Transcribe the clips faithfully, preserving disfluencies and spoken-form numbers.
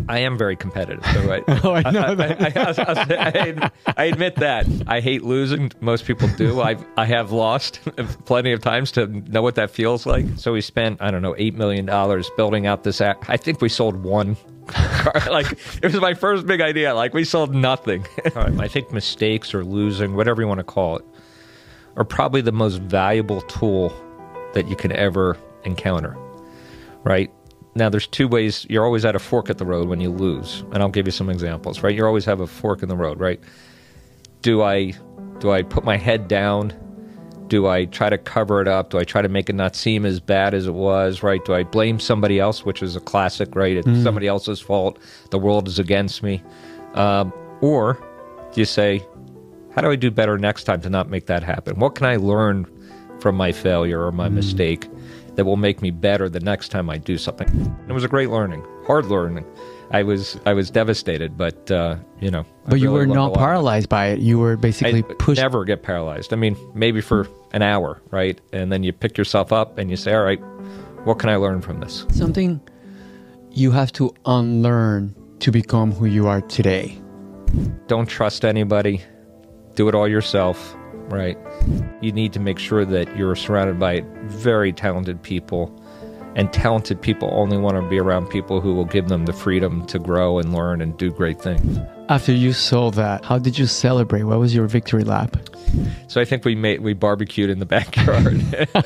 I am very competitive. So I, oh, I know that. I, I, I, I admit that. I hate losing. Most people do. I I have lost plenty of times to know what that feels like. So we spent, I don't know, eight million dollars building out this app. I think we sold one car. Like, it was my first big idea. Like, we sold nothing. I think mistakes or losing, whatever you want to call it, are probably the most valuable tool that you can ever encounter, right? Now, there's two ways. You're always at a fork at the road when you lose, and I'll give you some examples, right? You always have a fork in the road, right? Do I, do I put my head down? Do I try to cover it up? Do I try to make it not seem as bad as it was, right? Do I blame somebody else, which is a classic, right? It's mm. somebody else's fault. The world is against me. Um, or do you say, how do I do better next time to not make that happen? What can I learn from my failure or my mm. mistake that will make me better the next time I do something? It was a great learning, hard learning. I was I was devastated, but uh, you know. But you really were not paralyzed by it. You were basically I pushed. Never get paralyzed. I mean, maybe for an hour, right? And then you pick yourself up and you say, all right, what can I learn from this? Something you have to unlearn to become who you are today. Don't trust anybody. Do it all yourself, right? You need to make sure that you're surrounded by very talented people, and talented people only want to be around people who will give them the freedom to grow and learn and do great things. After you sold that, how did you celebrate? What was your victory lap? So I think we made we barbecued in the backyard.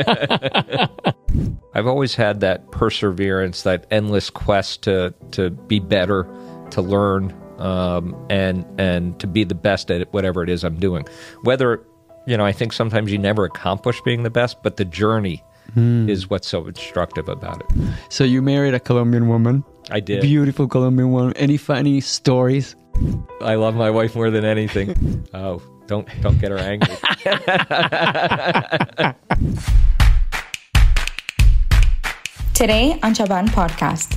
I've always had that perseverance, that endless quest to to be better, to learn, um, and and to be the best at whatever it is I'm doing. Whether, you know, I think sometimes you never accomplish being the best, but the journey mm. is what's so instructive about it. So you married a Colombian woman. I did. Beautiful Colombian woman. Any funny stories? I love my wife more than anything. Oh, don't don't get her angry. Today on Chaban Podcast.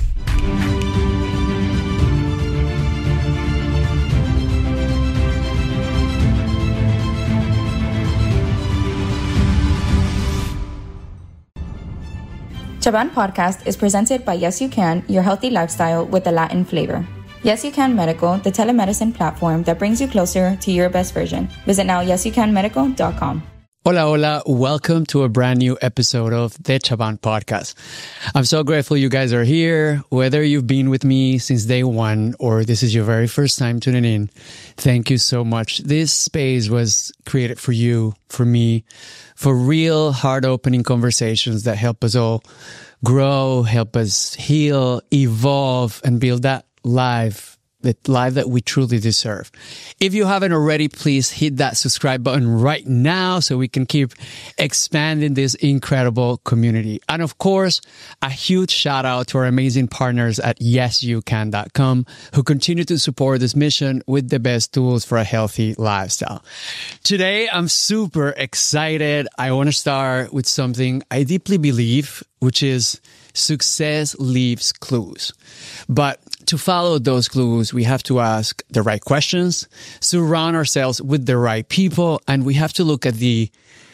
Chaban Podcast is presented by Yes You Can, your healthy lifestyle with a Latin flavor. Yes You Can Medical, the telemedicine platform that brings you closer to your best version. Visit now yes you can medical dot com. Hola, hola. Welcome to a brand new episode of the Chaban Podcast. I'm so grateful you guys are here. Whether you've been with me since day one or this is your very first time tuning in, thank you so much. This space was created for you, for me, for real heart-opening conversations that help us all grow, help us heal, evolve, and build that life the life that we truly deserve. If you haven't already, please hit that subscribe button right now so we can keep expanding this incredible community. And of course, a huge shout out to our amazing partners at yes you can dot com who continue to support this mission with the best tools for a healthy lifestyle. Today, I'm super excited. I want to start with something I deeply believe, which is success leaves clues. But to follow those clues, we have to ask the right questions, surround ourselves with the right people, and we have to look at the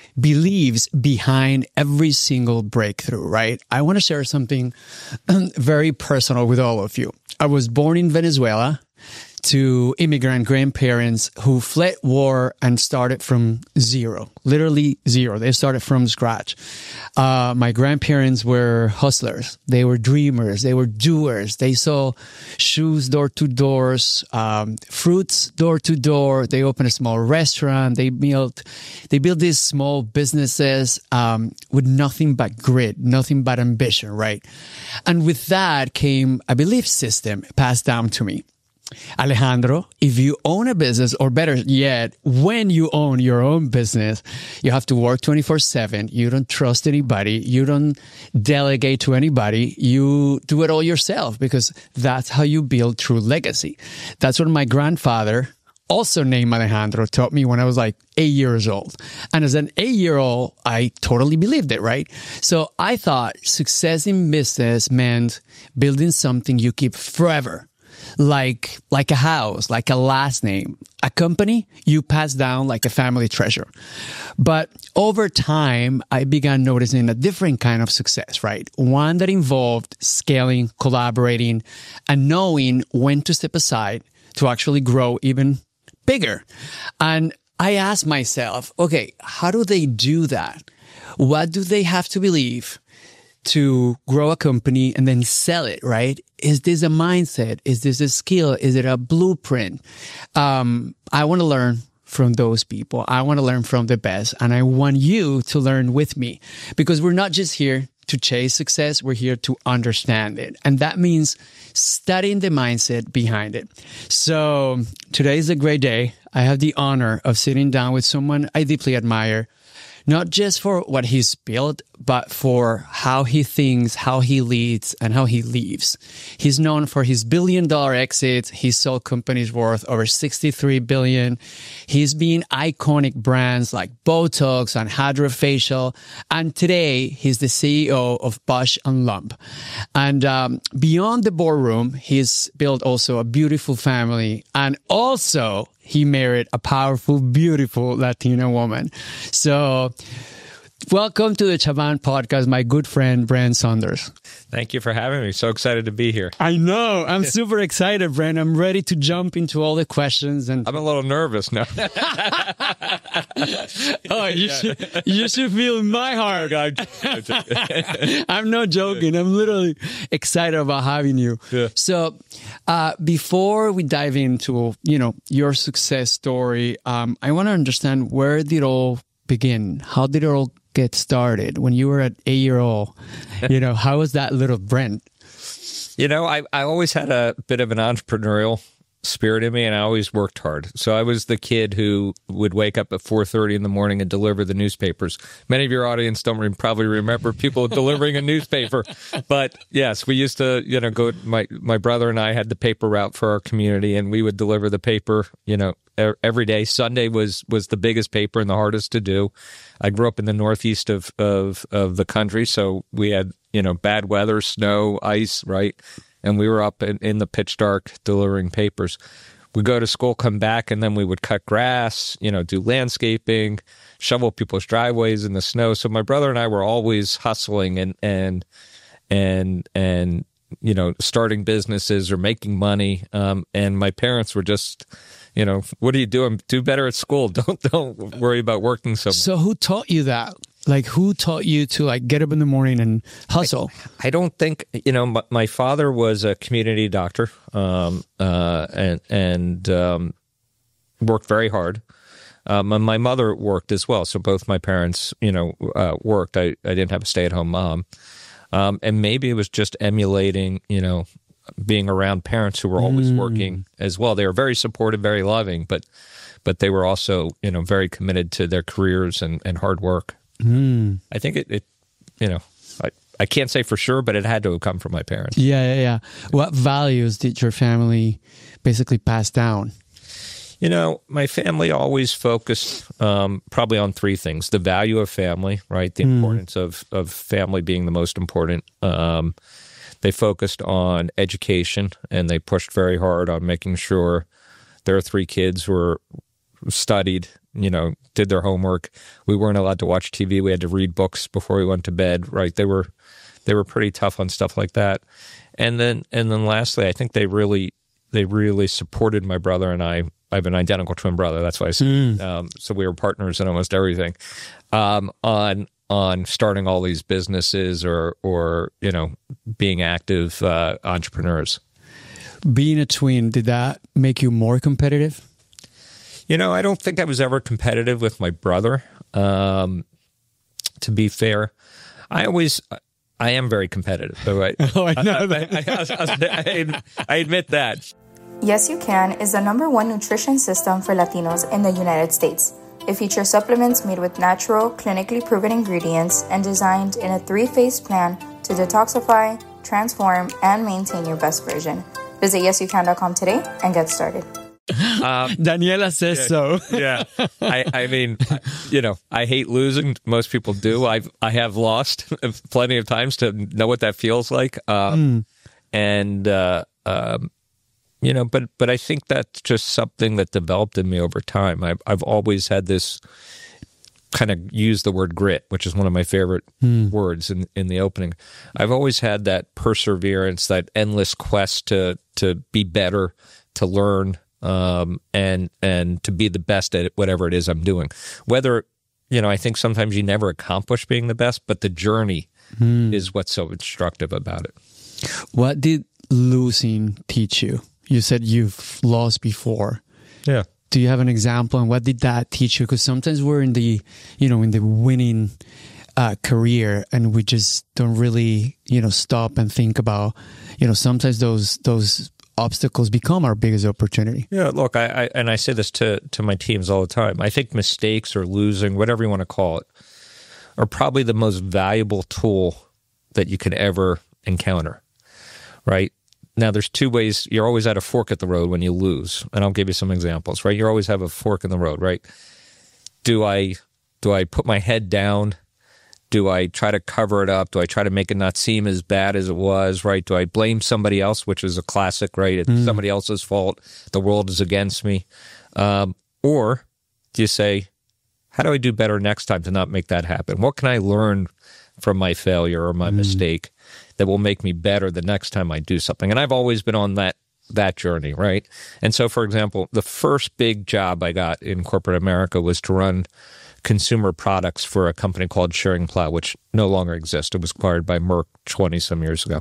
beliefs behind every single breakthrough, right? I want to share something very personal with all of you. I was born in Venezuela to immigrant grandparents who fled war and started from zero, literally zero. They started from scratch. Uh, my grandparents were hustlers. They were dreamers. They were doers. They sold shoes door to doors, um, fruits door to door. They opened a small restaurant. They built, they built these small businesses um, with nothing but grit, nothing but ambition, right? And with that came a belief system passed down to me. Alejandro, if you own a business, or better yet, when you own your own business, you have to work twenty-four seven. You don't trust anybody. You don't delegate to anybody. You do it all yourself because that's how you build true legacy. That's what my grandfather, also named Alejandro, taught me when I was like eight years old. And as an eight-year-old, I totally believed it, right? So I thought success in business meant building something you keep forever. like like a house, like a last name. A company you pass down like a family treasure. But over time, I began noticing a different kind of success, right? One that involved scaling, collaborating, and knowing when to step aside to actually grow even bigger. And I asked myself, okay, how do they do that? What do they have to believe to grow a company and then sell it, right? Is this a mindset? Is this a skill? Is it a blueprint? Um, I want to learn from those people. I want to learn from the best. And I want you to learn with me, because we're not just here to chase success. We're here to understand it. And that means studying the mindset behind it. So today is a great day. I have the honor of sitting down with someone I deeply admire, not just for what he's built, but for how he thinks, how he leads, and how he lives. He's known for his billion dollar exits. He's sold companies worth over sixty-three billion dollars. He's been iconic brands like Botox and Hydrofacial. And today, he's the C E O of Bausch and Lomb. And um, beyond the boardroom, he's built also a beautiful family. And also, he married a powerful, beautiful Latina woman. So welcome to the Chaban Podcast, my good friend, Brent Saunders. Thank you for having me. So excited to be here. I know. I'm super excited, Brent. I'm ready to jump into all the questions. And I'm a little nervous now. oh, you should, you should feel my heart. I'm not joking. I'm literally excited about having you. Yeah. So uh, before we dive into, you know, your success story, um, I want to understand, where did it all begin? How did it all get started when you were an eight-year-old? You know, how was that little Brent? You know, I, I always had a bit of an entrepreneurial spirit in me, and I always worked hard. So I was the kid who would wake up at four thirty in the morning and deliver the newspapers. Many of your audience don't re- probably remember people delivering a newspaper. But yes, we used to, you know, go, my, my brother and I had the paper route for our community, and we would deliver the paper, you know, every day. Sunday was was the biggest paper and the hardest to do. I grew up in the northeast of, of, of the country, so we had, you know, bad weather, snow, ice, right? And we were up in, in the pitch dark delivering papers. We'd go to school, come back, and then we would cut grass, you know, do landscaping, shovel people's driveways in the snow. So my brother and I were always hustling and and and and you know, starting businesses or making money. Um, and my parents were just, you know, what are you doing? Do better at school. Don't don't worry about working so much. So who taught you that? Like, who taught you to, like, get up in the morning and hustle? I, I don't think, you know, my, my father was a community doctor um, uh, and, and um, worked very hard. Um, and my mother worked as well. So both my parents, you know, uh, worked. I, I didn't have a stay-at-home mom. Um, and maybe it was just emulating, you know, being around parents who were always mm. working as well. They were very supportive, very loving, but but they were also, you know, very committed to their careers and, and hard work. Mm. I think it, it, you know, I, I can't say for sure, but it had to have come from my parents. Yeah, yeah, yeah. What values did your family basically pass down? You know, my family always focused um, probably on three things. The value of family, right? The mm. importance of, of family being the most important. Um, they focused on education, and they pushed very hard on making sure their three kids were studied, you know, did their homework. We weren't allowed to watch T V. We had to read books before we went to bed, right? They were they were pretty tough on stuff like that. And then and then lastly, I think they really they really supported my brother and I. I have an identical twin brother. That's why I said mm. um, so we were partners in almost everything. Um, on on starting all these businesses or or you know, being active uh, entrepreneurs. Being a twin, did that make you more competitive? You know, I don't think I was ever competitive with my brother. Um, to be fair, I always, I am very competitive. So I, oh, I know I, that. I, I, I admit that. Yes You Can is the number one nutrition system for Latinos in the United States. It features supplements made with natural, clinically proven ingredients and designed in a three-phase plan to detoxify, transform, and maintain your best version. Visit yes you can dot com today and get started. Um, Daniela says yeah, so. yeah, I, I mean, you know, I hate losing. Most people do. I've I have lost plenty of times to know what that feels like. Um, mm. And uh, um, you know, but but I think that's just something that developed in me over time. I've I've always had this kind of use the word grit, which is one of my favorite mm. words in, in the opening. I've always had that perseverance, that endless quest to to be better, to learn, um, and and to be the best at whatever it is I'm doing. Whether, you know, I think sometimes you never accomplish being the best, but the journey mm. is what's so instructive about it. What did losing teach you? You said you've lost before. Yeah. Do you have an example, and what did that teach you? Because sometimes we're in the, you know, in the winning uh, career, and we just don't really, you know, stop and think about, you know, sometimes those those obstacles become our biggest opportunity. Yeah, look, I, I and I say this to to my teams all the time. I think mistakes or losing, whatever you want to call it, are probably the most valuable tool that you could ever encounter, right? Now, there's two ways. You're always at a fork at the road when you lose, and I'll give you some examples, right? You always have a fork in the road, right? Do I do I put my head down? Do I try to cover it up? Do I try to make it not seem as bad as it was, right? Do I blame somebody else, which is a classic, right? It's mm. somebody else's fault. The world is against me. Um, or do you say, how do I do better next time to not make that happen? What can I learn from my failure or my mm. mistake that will make me better the next time I do something? And I've always been on that that journey, right? And so, for example, the first big job I got in corporate America was to run consumer products for a company called Schering-Plough, which no longer exists. It was acquired by Merck twenty-some years ago.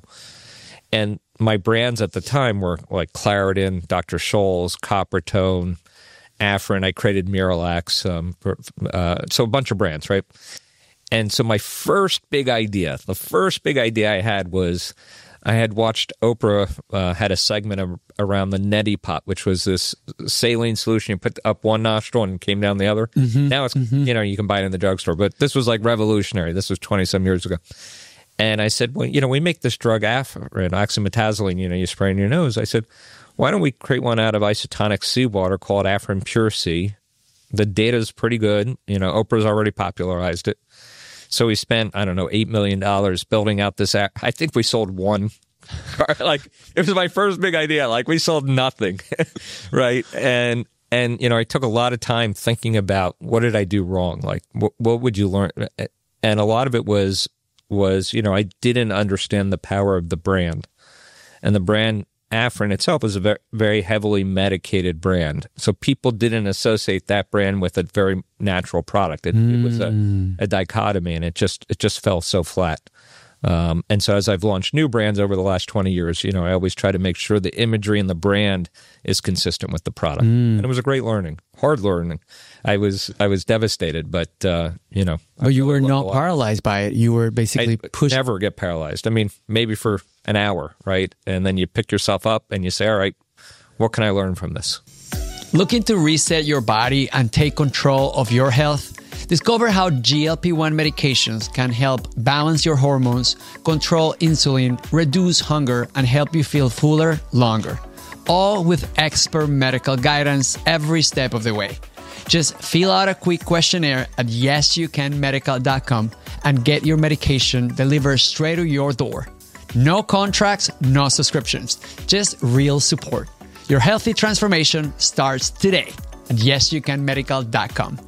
And my brands at the time were like Claritin, Doctor Scholl's, Coppertone, Afrin. I created Miralax, um, for, uh, so a bunch of brands, right? And so my first big idea, the first big idea I had was I had watched Oprah uh, had a segment of, around the neti pot, which was this saline solution. You put up one nostril and came down the other. Mm-hmm, now it's, mm-hmm. you know, you can buy it in the drugstore, but this was like revolutionary. This was twenty-some years ago. And I said, well, you know, we make this drug Afrin, oxymetazoline, you know, you spray in your nose. I said, why don't we create one out of isotonic seawater called Afrin Pure Sea? The data is pretty good. You know, Oprah's already popularized it. So we spent, I don't know, eight million dollars building out this app. I think we sold one. Like, it was my first big idea. Like, we sold nothing, right? And, and you know, I took a lot of time thinking about what did I do wrong? Like, what, what would you learn? And a lot of it was, was, you know, I didn't understand the power of the brand. And the brand Afrin itself is a very, very heavily medicated brand. So people didn't associate that brand with a very natural product. It, mm. it was a, a dichotomy, and it just it just fell so flat. Um, and so as I've launched new brands over the last twenty years, you know, I always try to make sure the imagery and the brand is consistent with the product. Mm. And it was a great learning, hard learning. I was I was devastated, but, uh, you know. But you were not paralyzed by it. You were basically I pushed. never get paralyzed. I mean, maybe for an hour, right? And then you pick yourself up and you say, all right, what can I learn from this? Looking to reset your body and take control of your health? Discover how G L P one medications can help balance your hormones, control insulin, reduce hunger, and help you feel fuller longer. All with expert medical guidance every step of the way. Just fill out a quick questionnaire at yes you can medical dot com and get your medication delivered straight to your door. No contracts, no subscriptions, just real support. Your healthy transformation starts today at yes you can medical dot com.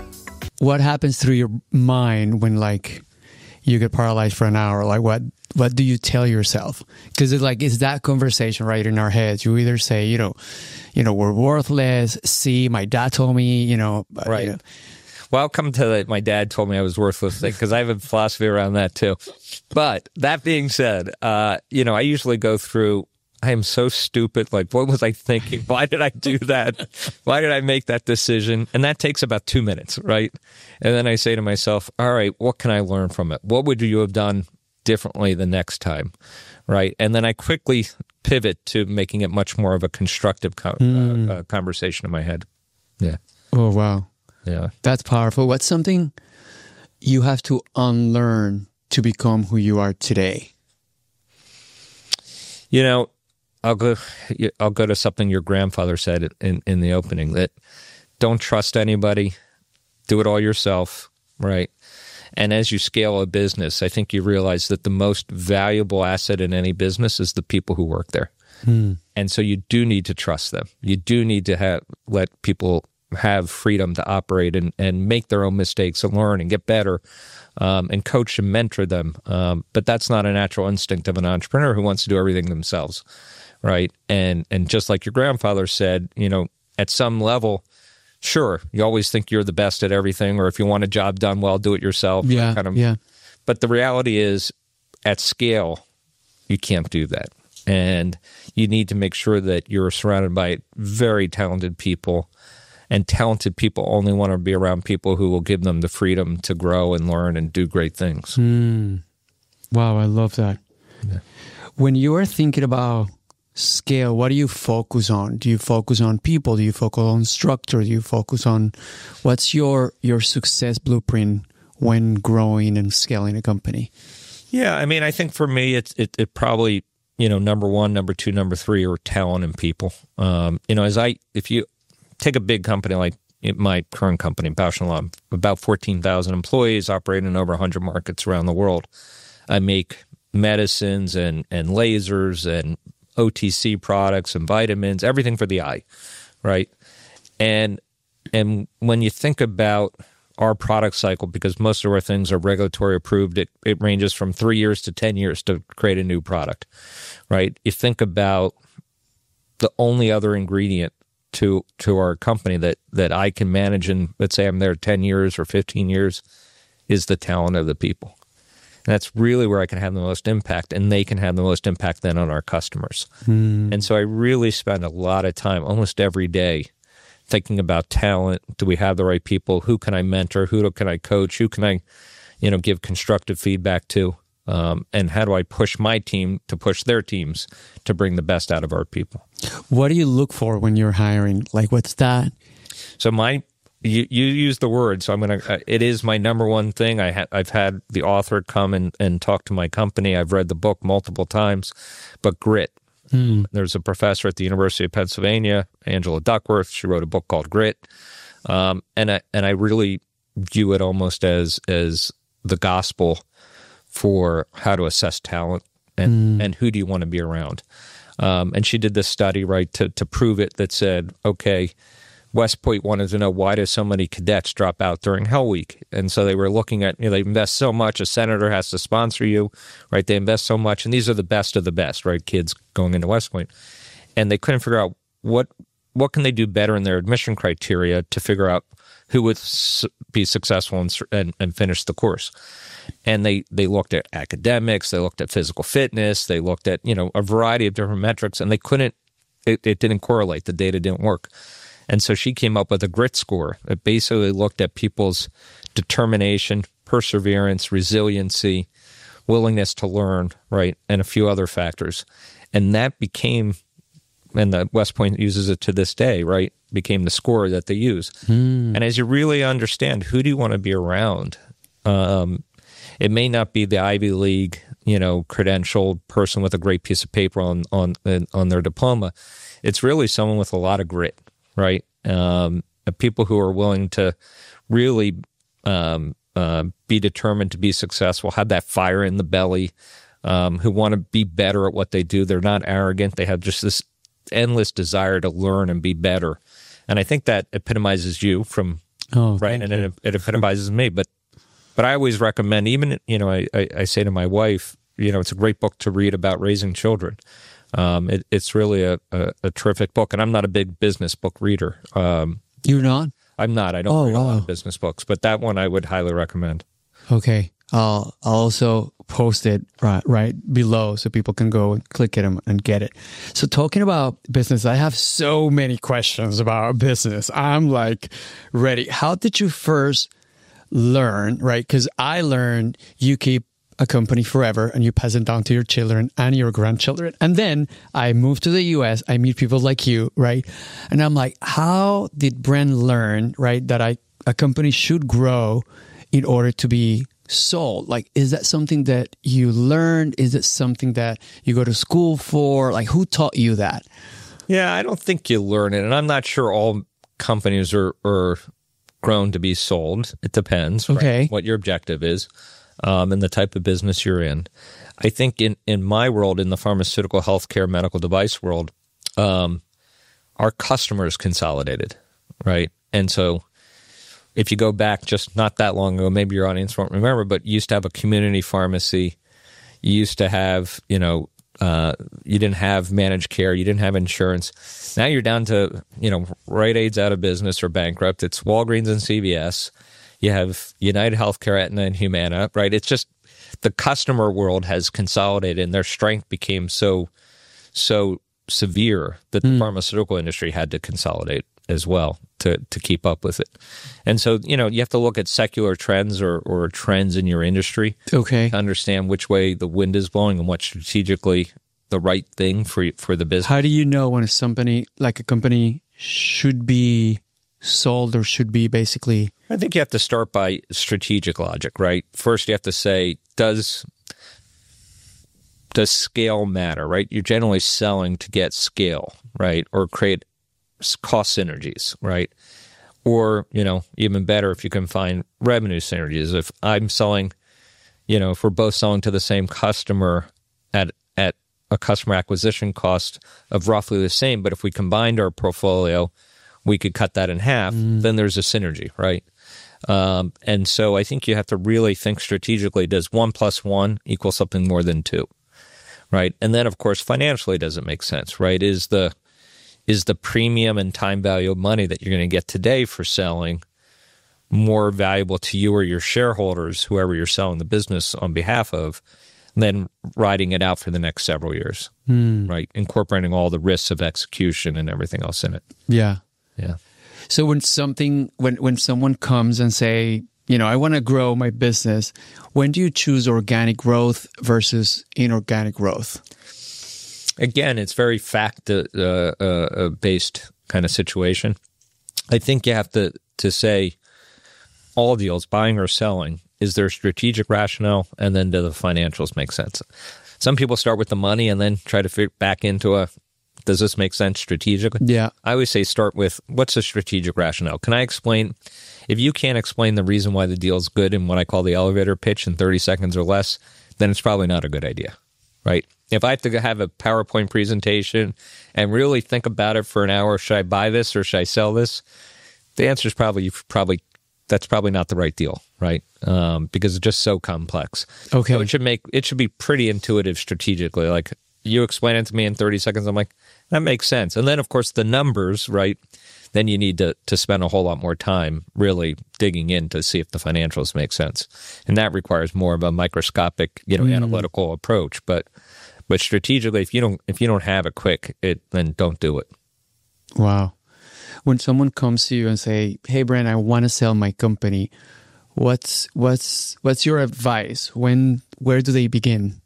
What happens through your mind when, like, you get paralyzed for an hour? Like, what what do you tell yourself? Because it's like, it's that conversation right in our heads. You either say, you know, you know, we're worthless. See, my dad told me, you know, right. You know. Well, I'll come to the, my dad told me I was worthless thing, because I have a philosophy around that too. But that being said, uh, you know, I usually go through, I am so stupid. Like, what was I thinking? Why did I do that? Why did I make that decision? And that takes about two minutes, right? And then I say to myself, all right, what can I learn from it? What would you have done differently the next time, right? And then I quickly pivot to making it much more of a constructive co- mm. uh, uh, conversation in my head. Yeah. Oh, wow. Yeah. That's powerful. What's something you have to unlearn to become who you are today? You know, I'll go I'll go to something your grandfather said in, in the opening, that don't trust anybody, do it all yourself, right? And as you scale a business, I think you realize that the most valuable asset in any business is the people who work there. Hmm. And so you do need to trust them. You do need to have let people have freedom to operate and, and make their own mistakes and learn and get better, um, and coach and mentor them. Um, but that's not a natural instinct of an entrepreneur who wants to do everything themselves, right? And and just like your grandfather said, you know, at some level, sure, you always think you're the best at everything, or if you want a job done well, do it yourself. Yeah, kind of, yeah. But the reality is, at scale, you can't do that. And you need to make sure that you're surrounded by very talented people, and talented people only want to be around people who will give them the freedom to grow and learn and do great things. Mm. Wow, I love that. Yeah. When you are thinking about scale, what do you focus on? Do you focus on people? Do you focus on structure? Do you focus on what's your your success blueprint when growing and scaling a company? Yeah, I mean, I think for me, it's it, it probably, you know, number one, number two, number three are talent and people. Um, you know, as I, if you take a big company like my current company, Bausch and Lomb, about fourteen thousand employees, operating in over one hundred markets around the world. I make medicines and, and lasers and O T C products and vitamins, everything for the eye, right? And and when you think about our product cycle, because most of our things are regulatory approved, it, it ranges from three years to ten years to create a new product, right? You think about the only other ingredient to to our company that that I can manage, and let's say I'm there ten years or fifteen years, is the talent of the people. And that's really where I can have the most impact, and they can have the most impact then on our customers. Mm. And so I really spend a lot of time, almost every day, thinking about talent. Do we have the right people? Who can I mentor? Who can I coach? Who can I, you know, give constructive feedback to? Um, and how do I push my team to push their teams to bring the best out of our people? What do you look for when you're hiring? Like, what's that? So my, you, you use the word, so I'm going to, uh, it is my number one thing. I ha- I've had the author come and, and talk to my company. I've read the book multiple times, but grit. Mm. There's a professor at the University of Pennsylvania, Angela Duckworth. She wrote a book called Grit. Um, and I, and I really view it almost as, as the gospel for how to assess talent and, mm. and who do you want to be around. Um, and she did this study, right, to, to prove it, that said, okay, West Point wanted to know, why do so many cadets drop out during Hell Week? And so they were looking at, you know, they invest so much, a senator has to sponsor you, right? They invest so much, and these are the best of the best, right, kids going into West Point. And they couldn't figure out what what can they do better in their admission criteria to figure out who would be successful and, and, and finish the course. And they, they looked at academics, they looked at physical fitness, they looked at, you know, a variety of different metrics, and they couldn't, it, it didn't correlate. The data didn't work. And so she came up with a grit score that basically looked at people's determination, perseverance, resiliency, willingness to learn, right, and a few other factors. And that became, and the West Point uses it to this day, right, became the score that they use. Mm. And as you really understand who do you want to be around, um, it may not be the Ivy League, you know, credentialed person with a great piece of paper on on on their diploma. It's really someone with a lot of grit, right? Um, people who are willing to really um, uh, be determined to be successful, have that fire in the belly, um, who want to be better at what they do. They're not arrogant. They have just this endless desire to learn and be better. And I think that epitomizes you from, oh, right? And it, it epitomizes me. But but I always recommend, even, you know, I, I, I say to my wife, you know, it's a great book to read about raising children. Um, it, it's really a, a, a terrific book, and I'm not a big business book reader. Um, You're not? I'm not. I don't oh, read wow. a lot of business books, but that one I would highly recommend. Okay. I'll, I'll also post it right, right below so people can go and click it and, and get it. So talking about business, I have so many questions about business. I'm like ready. How did you first learn, right? Because I learned you keep a company forever and you pass it down to your children and your grandchildren. And then I moved to the U S. I meet people like you, right? And I'm like, how did Brent learn, right, that I a company should grow in order to be sold? Like, is that something that you learned? Is it something that you go to school for? Like, who taught you that? Yeah, I don't think you learn it. And I'm not sure all companies are, are grown to be sold. It depends, okay, right, what your objective is. Um, and the type of business you're in. I think in, in my world, in the pharmaceutical, healthcare, medical device world, um, our customers consolidated, right? And so if you go back just not that long ago, maybe your audience won't remember, but you used to have a community pharmacy. You used to have, you know, uh, you didn't have managed care. You didn't have insurance. Now you're down to, you know, Rite Aid's out of business or bankrupt. It's Walgreens and C V S. You have United Healthcare, Aetna, and Humana, right? It's just the customer world has consolidated, and their strength became so, so severe that the mm. pharmaceutical industry had to consolidate as well to, to keep up with it. And so, you know, you have to look at secular trends or, or trends in your industry okay. to understand which way the wind is blowing and what's strategically the right thing for for the business. How do you know when a company, like a company, should be sold or should be basically... I think you have to start by strategic logic, right? First, you have to say, does does scale matter, right? You're generally selling to get scale, right? Or create cost synergies, right? Or, you know, even better if you can find revenue synergies. If I'm selling, you know, if we're both selling to the same customer at at a customer acquisition cost of roughly the same, but if we combined our portfolio, we could cut that in half, mm. then there's a synergy, right? Um, and so I think you have to really think strategically, does one plus one equal something more than two, right? And then, of course, financially, does it make sense, right? Is the is the premium and time value of money that you're going to get today for selling more valuable to you or your shareholders, whoever you're selling the business on behalf of, than riding it out for the next several years, mm. right? Incorporating all the risks of execution and everything else in it. Yeah. Yeah. So when something, when, when someone comes and say, you know, I want to grow my business, when do you choose organic growth versus inorganic growth? Again, it's very fact uh, uh, based kind of situation. I think you have to, to say all deals, buying or selling, is there a strategic rationale, and then do the financials make sense? Some people start with the money and then try to fit back into a, does this make sense strategically? Yeah. I always say start with, what's the strategic rationale? Can I explain? If you can't explain the reason why the deal's good in what I call the elevator pitch in thirty seconds or less, then it's probably not a good idea, right? If I have to have a PowerPoint presentation and really think about it for an hour, should I buy this or should I sell this? The answer is probably, probably that's probably not the right deal, right? Um, because it's just so complex. Okay. So it should make, it should be pretty intuitive strategically. Like, you explain it to me in thirty seconds, I'm like, that makes sense. And then, of course, the numbers, right? Then you need to, to spend a whole lot more time really digging in to see if the financials make sense. And that requires more of a microscopic, you know, mm. analytical approach. But but strategically, if you don't if you don't have it quick, it then don't do it. Wow. When someone comes to you and say, hey, Brent, I want to sell my company, what's what's what's your advice? When where do they begin?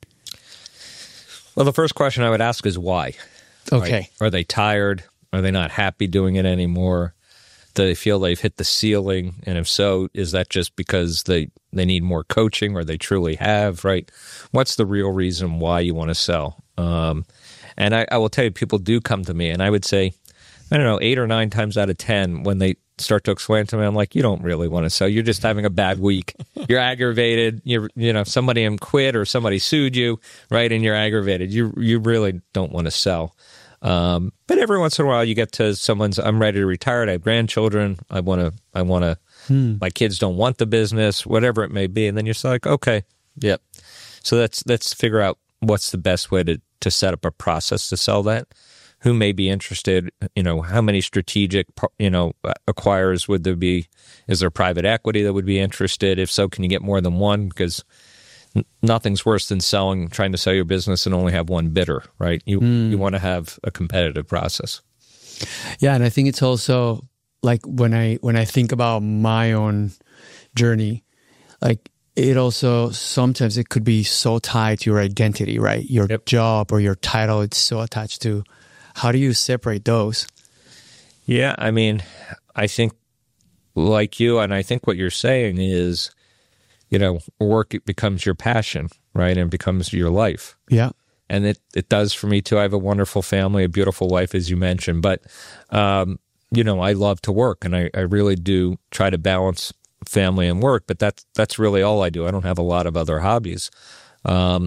Well, the first question I would ask is why. Okay. Right? Are they tired? Are they not happy doing it anymore? Do they feel they've hit the ceiling? And if so, is that just because they, they need more coaching, or they truly have, right? What's the real reason why you want to sell? Um, and I, I will tell you, people do come to me, and I would say, I don't know, eight or nine times out of ten, when they start to explain to me, I'm like, you don't really want to sell. You're just having a bad week. You're aggravated. You're, you know, somebody quit or somebody sued you, right? And you're aggravated. You you really don't want to sell. Um, but every once in a while, you get to someone's, I'm ready to retire. I have grandchildren. I want to, I want to, hmm. my kids don't want the business, whatever it may be. And then you're like, okay, yep. So let's, let's figure out what's the best way to, to set up a process to sell that. Who may be interested, you know, how many strategic, you know, acquirers would there be? Is there private equity that would be interested? If so, can you get more than one? Because nothing's worse than selling, trying to sell your business and only have one bidder, right? You mm. you want to have a competitive process. Yeah, and I think it's also like when I when I think about my own journey, like it also sometimes it could be so tied to your identity, right? Your yep. job or your title, it's so attached to. How do you separate those? Yeah, I mean, I think like you, and I think what you're saying is, you know, work it becomes your passion, right? And it becomes your life. Yeah. And it, it does for me too. I have a wonderful family, a beautiful wife, as you mentioned. But, um, you know, I love to work, and I, I really do try to balance family and work, but that's, that's really all I do. I don't have a lot of other hobbies. Um,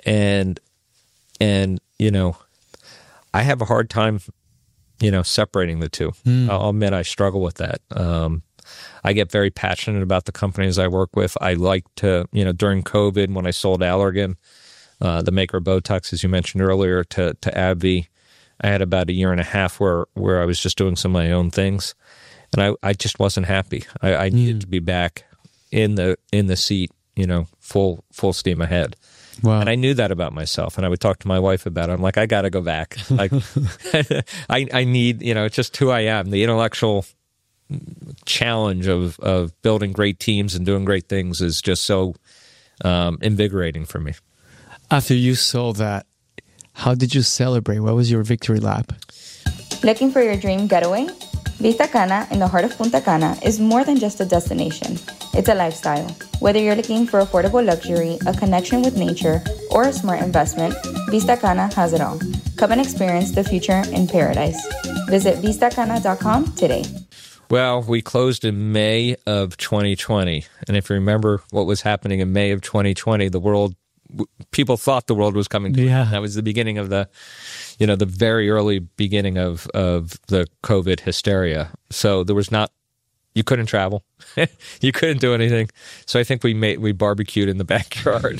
and and you know, I have a hard time, you know, separating the two. Mm. I'll admit I struggle with that. Um, I get very passionate about the companies I work with. I like to, you know, during COVID when I sold Allergan, uh, the maker of Botox, as you mentioned earlier, to to AbbVie, I had about a year and a half where where I was just doing some of my own things, and I, I just wasn't happy. I, I needed mm. to be back in the in the seat, you know, full full steam ahead. Wow. And I knew that about myself, and I would talk to my wife about it. I'm like, I got to go back. Like, I I need, you know, it's just who I am. The intellectual challenge of of building great teams and doing great things is just so um, invigorating for me. After you saw that, how did you celebrate? What was your victory lap? Looking for your dream getaway? Vista Cana in the heart of Punta Cana is more than just a destination. It's a lifestyle. Whether you're looking for affordable luxury, a connection with nature, or a smart investment, Vista Cana has it all. Come and experience the future in paradise. Visit vista cana dot com today. Well, we closed in May of twenty twenty. And if you remember what was happening in May of twenty twenty, the world, people thought the world was coming to yeah. an end. That was the beginning of the, you know, the very early beginning of, of the COVID hysteria. So there was not, you couldn't travel. You couldn't do anything. So I think we made, we barbecued in the backyard.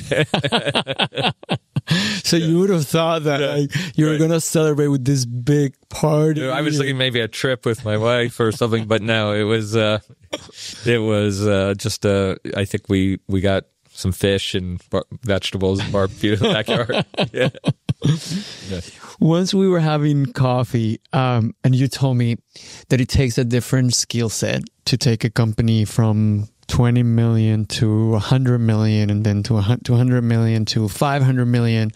So you would have thought that yeah, like, you were right. going to celebrate with this big party. I was thinking maybe a trip with my wife or something, but no, it was, uh, it was uh, just, uh, I think we, we got some fish and bar- vegetables and barbecued in the backyard. Yeah. Yeah. Once we were having coffee, um, and you told me that it takes a different skill set to take a company from twenty million to one hundred million, and then to one hundred million to five hundred million.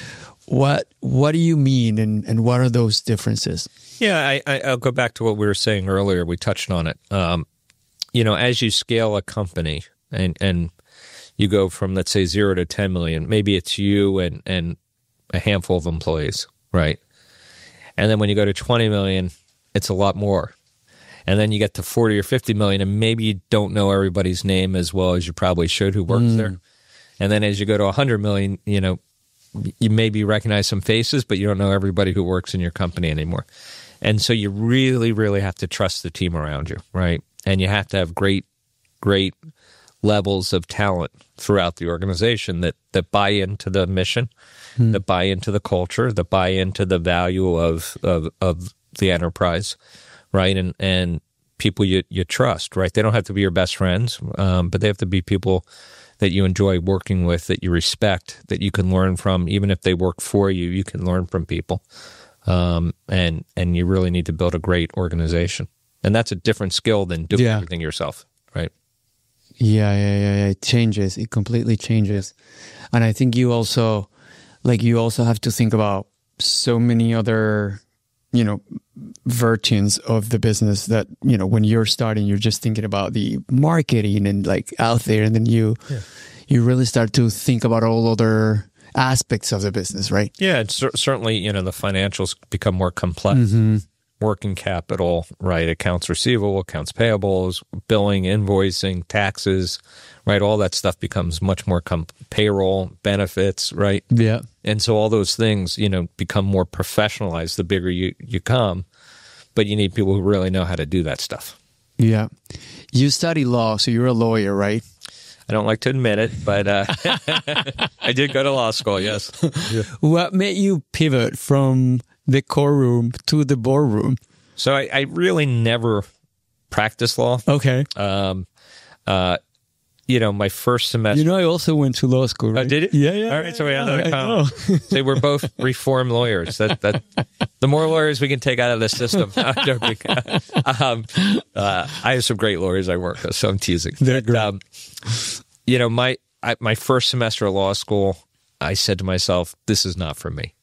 What what do you mean, and, and what are those differences? Yeah, I, I, I'll go back to what we were saying earlier. We touched on it. Um, you know, as you scale a company and and you go from, let's say, zero to ten million, maybe it's you and, and a handful of employees, right? And then when you go to twenty million, it's a lot more. And then you get to forty or fifty million, and maybe you don't know everybody's name as well as you probably should who works mm. there. And then as you go to one hundred million, you know, you maybe recognize some faces, but you don't know everybody who works in your company anymore. And so you really, really have to trust the team around you, right? And you have to have great, great levels of talent throughout the organization that, that buy into the mission, mm. that buy into the culture, that buy into the value of, of, of the enterprise, right? And and people you, you trust, right? They don't have to be your best friends, um, but they have to be people that you enjoy working with, that you respect, that you can learn from. Even if they work for you, you can learn from people. Um, and and you really need to build a great organization. And that's a different skill than doing yeah. everything yourself, right? Yeah, yeah, yeah, yeah. It changes. It completely changes. And I think you also, like, you also have to think about so many other, you know, versions of the business that, you know, when you're starting, you're just thinking about the marketing and like out there. And then you, yeah. you really start to think about all other aspects of the business, right? Yeah, it's cer- certainly, you know, the financials become more complex. Mm-hmm. Working capital, right? Accounts receivable, accounts payables, billing, invoicing, taxes, right? All that stuff becomes much more com- payroll, benefits, right? Yeah. And so all those things, you know, become more professionalized the bigger you, you come, but you need people who really know how to do that stuff. Yeah. You study law, so you're a lawyer, right? I don't like to admit it, but uh, I did go to law school, yes. Yeah. What made you pivot from the courtroom to the boardroom? So I, I really never practiced law. Okay. Um, uh, you know, my first semester. You know, I also went to law school, right? Oh, did it? Yeah, yeah. All right, so we have another comment. So we're both reformed lawyers. That that the more lawyers we can take out of the system. No, I'm joking. um, uh, I have some great lawyers I work with, so I'm teasing. They're great. Um, you know, my I, my first semester of law school, I said to myself, "This is not for me."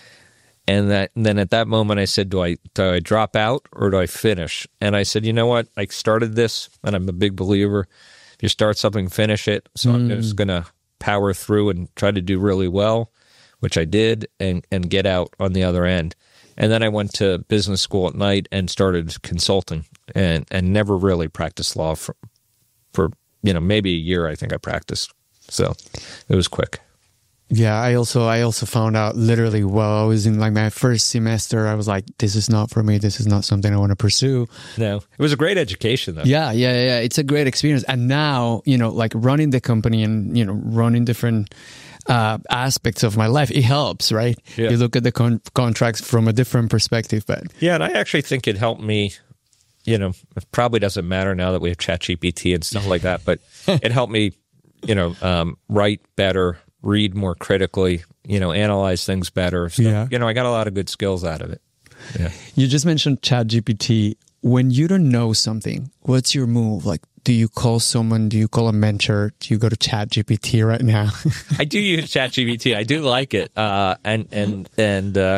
And that, and then at that moment, I said, do I do I drop out or do I finish? And I said, you know what? I started this, and I'm a big believer. If you start something, finish it. So mm. I'm just going to power through and try to do really well, which I did, and, and get out on the other end. And then I went to business school at night and started consulting, and, and never really practiced law for, for, you know, maybe a year I think I practiced. So it was quick. Yeah, I also I also found out literally while I was in like my first semester, I was like, this is not for me. This is not something I want to pursue. No, it was a great education though. Yeah, yeah, yeah. It's a great experience. And now, you know, like running the company and, you know, running different uh, aspects of my life, it helps, right? Yeah. You look at the con- contracts from a different perspective. But Yeah, and I actually think it helped me, you know, it probably doesn't matter now that we have ChatGPT and stuff like that, but it helped me, you know, um, write better, read more critically, you know, analyze things better. So, Yeah. you know, I got a lot of good skills out of it. Yeah. you just mentioned ChatGPT. When you don't know something, what's your move? Like, do you call someone? Do you call a mentor? Do you go to ChatGPT right now? I do use ChatGPT. I do like it. Uh, and, and, and, uh,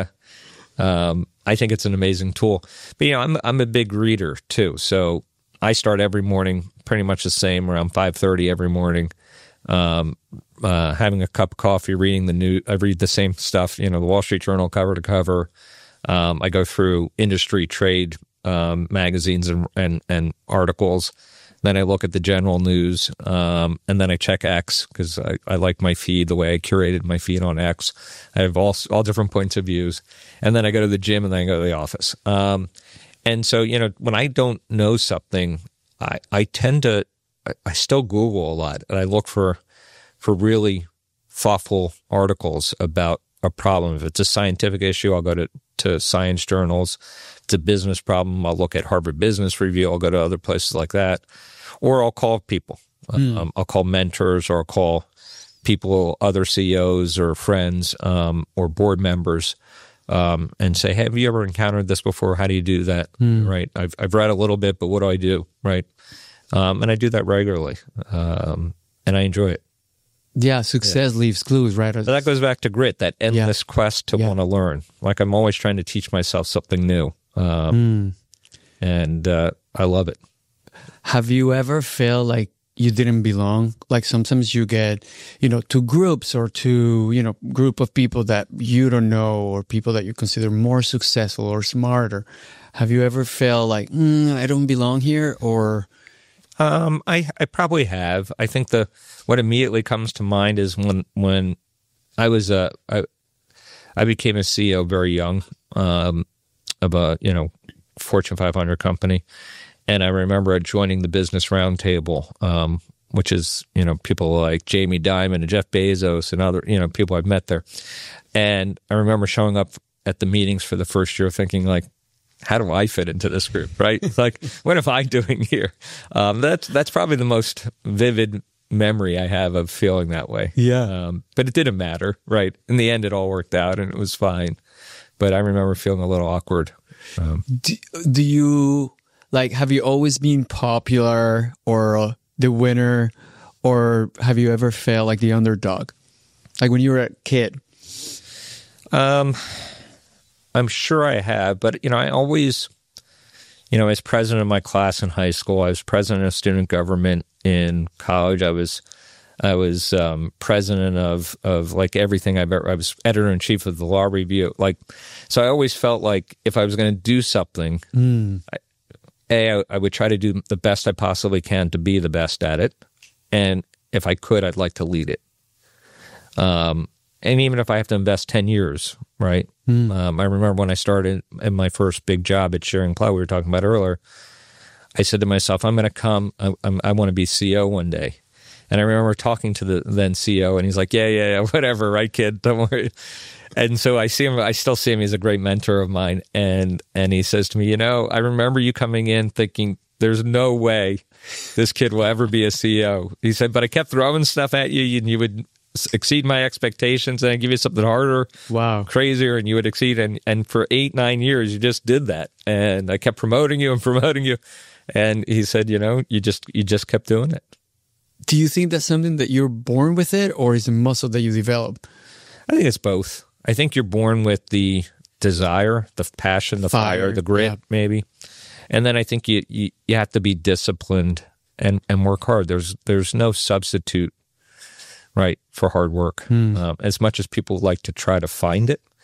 um, I think it's an amazing tool. But, you know, I'm, I'm a big reader too. So I start every morning pretty much the same, around five thirty every morning. Um, uh, having a cup of coffee, reading the news. I read the same stuff, you know, the Wall Street Journal cover to cover. Um, I go through industry trade um, magazines and, and and articles. Then I look at the general news, um, and then I check X because I, I like my feed the way I curated my feed on X. I have all all different points of views, and then I go to the gym and then I go to the office. Um, and so, you know, when I don't know something, I I tend to I, I still Google a lot, and I look for for really thoughtful articles about a problem. If it's a scientific issue, I'll go to, to science journals. If it's a business problem, I'll look at Harvard Business Review. I'll go to other places like that. Or I'll call people. Mm. Um, I'll call mentors, or I'll call people, other C E Os or friends um, or board members um, and say, hey, have you ever encountered this before? How do you do that? Mm. Right? I've, I've read a little bit, but what do I do? Right? Um, and I do that regularly. Um, and I enjoy it. Yeah, success yeah. leaves clues, right? So that goes back to grit, that endless yeah. quest to yeah. want to learn. Like I'm always trying to teach myself something new. Um, mm. And uh, I love it. Have you ever felt like you didn't belong? Like sometimes you get, you know, to groups or to, you know, group of people that you don't know or people that you consider more successful or smarter. Have you ever felt like, mm, I don't belong here? Or... Um, I, I probably have. I think the what immediately comes to mind is when when I was a I, I became a C E O very young um, of a you know Fortune five hundred company, and I remember joining the Business Roundtable, um, which is you know people like Jamie Dimon and Jeff Bezos and other you know people I've met there, and I remember showing up at the meetings for the first year thinking like, how do I fit into this group, right? Like, what am I doing here? Um, that's that's probably the most vivid memory I have of feeling that way. Yeah. Um, but it didn't matter, right? In the end, it all worked out and it was fine. But I remember feeling a little awkward. Um, do, do you, like, have you always been popular or the winner, or have you ever felt like the underdog? Like when you were a kid? Um... I'm sure I have, but, you know, I always, you know, as president of my class in high school, I was president of student government in college. I was, I was um, president of, of like everything I've ever, I was editor in chief of the Law Review. Like, so I always felt like if I was going to do something, mm. I, A, I, I would try to do the best I possibly can to be the best at it. And if I could, I'd like to lead it. Um, and even if I have to invest ten years, right? Mm. Um, I remember when I started in my first big job at Schering-Plough, we were talking about earlier, I said to myself, I'm going to come, I, I'm, I want to be C E O one day. And I remember talking to the then C E O, and he's like, yeah, yeah, yeah, whatever, right, kid? Don't worry. And so I see him, I still see him, he's a great mentor of mine. And, and he says to me, you know, I remember you coming in thinking, there's no way this kid will ever be a C E O. He said, but I kept throwing stuff at you, and you would exceed my expectations, and I give you something harder, wow, crazier, and you would exceed. And, and for eight, nine years, you just did that. And I kept promoting you and promoting you. And he said, you know, you just you just kept doing it. Do you think that's something that you're born with it, or is it a muscle that you develop? I think it's both. I think you're born with the desire, the passion, the fire, fire the grit, yeah. maybe. And then I think you, you you have to be disciplined and, and work hard. There's there's no substitute, right, for hard work. Hmm. Um, as much as people like to try to find it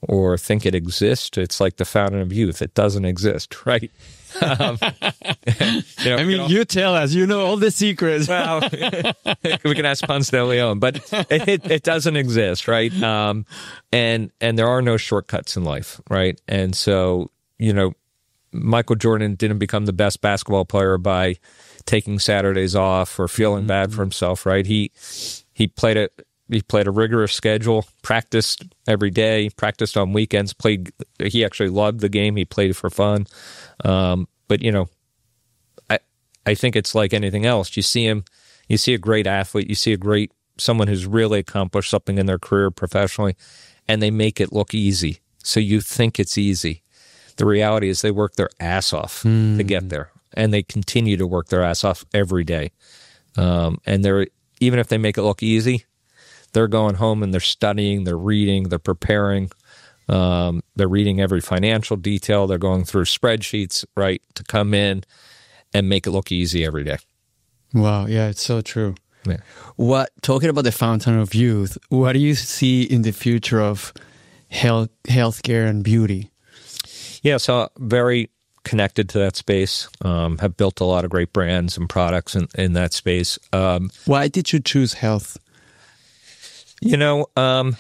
or think it exists, it's like the fountain of youth. It doesn't exist, right? Um, you know, I mean, you, know, you tell us. You know all the secrets. Well, we can ask Ponce de Leon, but it, it, it doesn't exist, right? Um, and and there are no shortcuts in life, right? And so, you know, Michael Jordan didn't become the best basketball player by taking Saturdays off or feeling mm-hmm. bad for himself, right? He he played a he played a rigorous schedule, practiced every day, practiced on weekends. Played. He actually loved the game. He played for fun. Um, but you know, I I think it's like anything else. You see him, you see a great athlete, you see a great someone who's really accomplished something in their career professionally, and they make it look easy. So you think it's easy. The reality is they work their ass off mm. to get there, and they continue to work their ass off every day. Um, and they're even if they make it look easy, they're going home and they're studying, they're reading, they're preparing. Um, they're reading every financial detail. They're going through spreadsheets, right, to come in and make it look easy every day. Wow, yeah, it's so true. Yeah. What talking about the fountain of youth? What do you see in the future of health, healthcare, and beauty? Yeah, so very connected to that space. Um, have built a lot of great brands and products in, in that space. Um, Why did you choose health? You know. Um,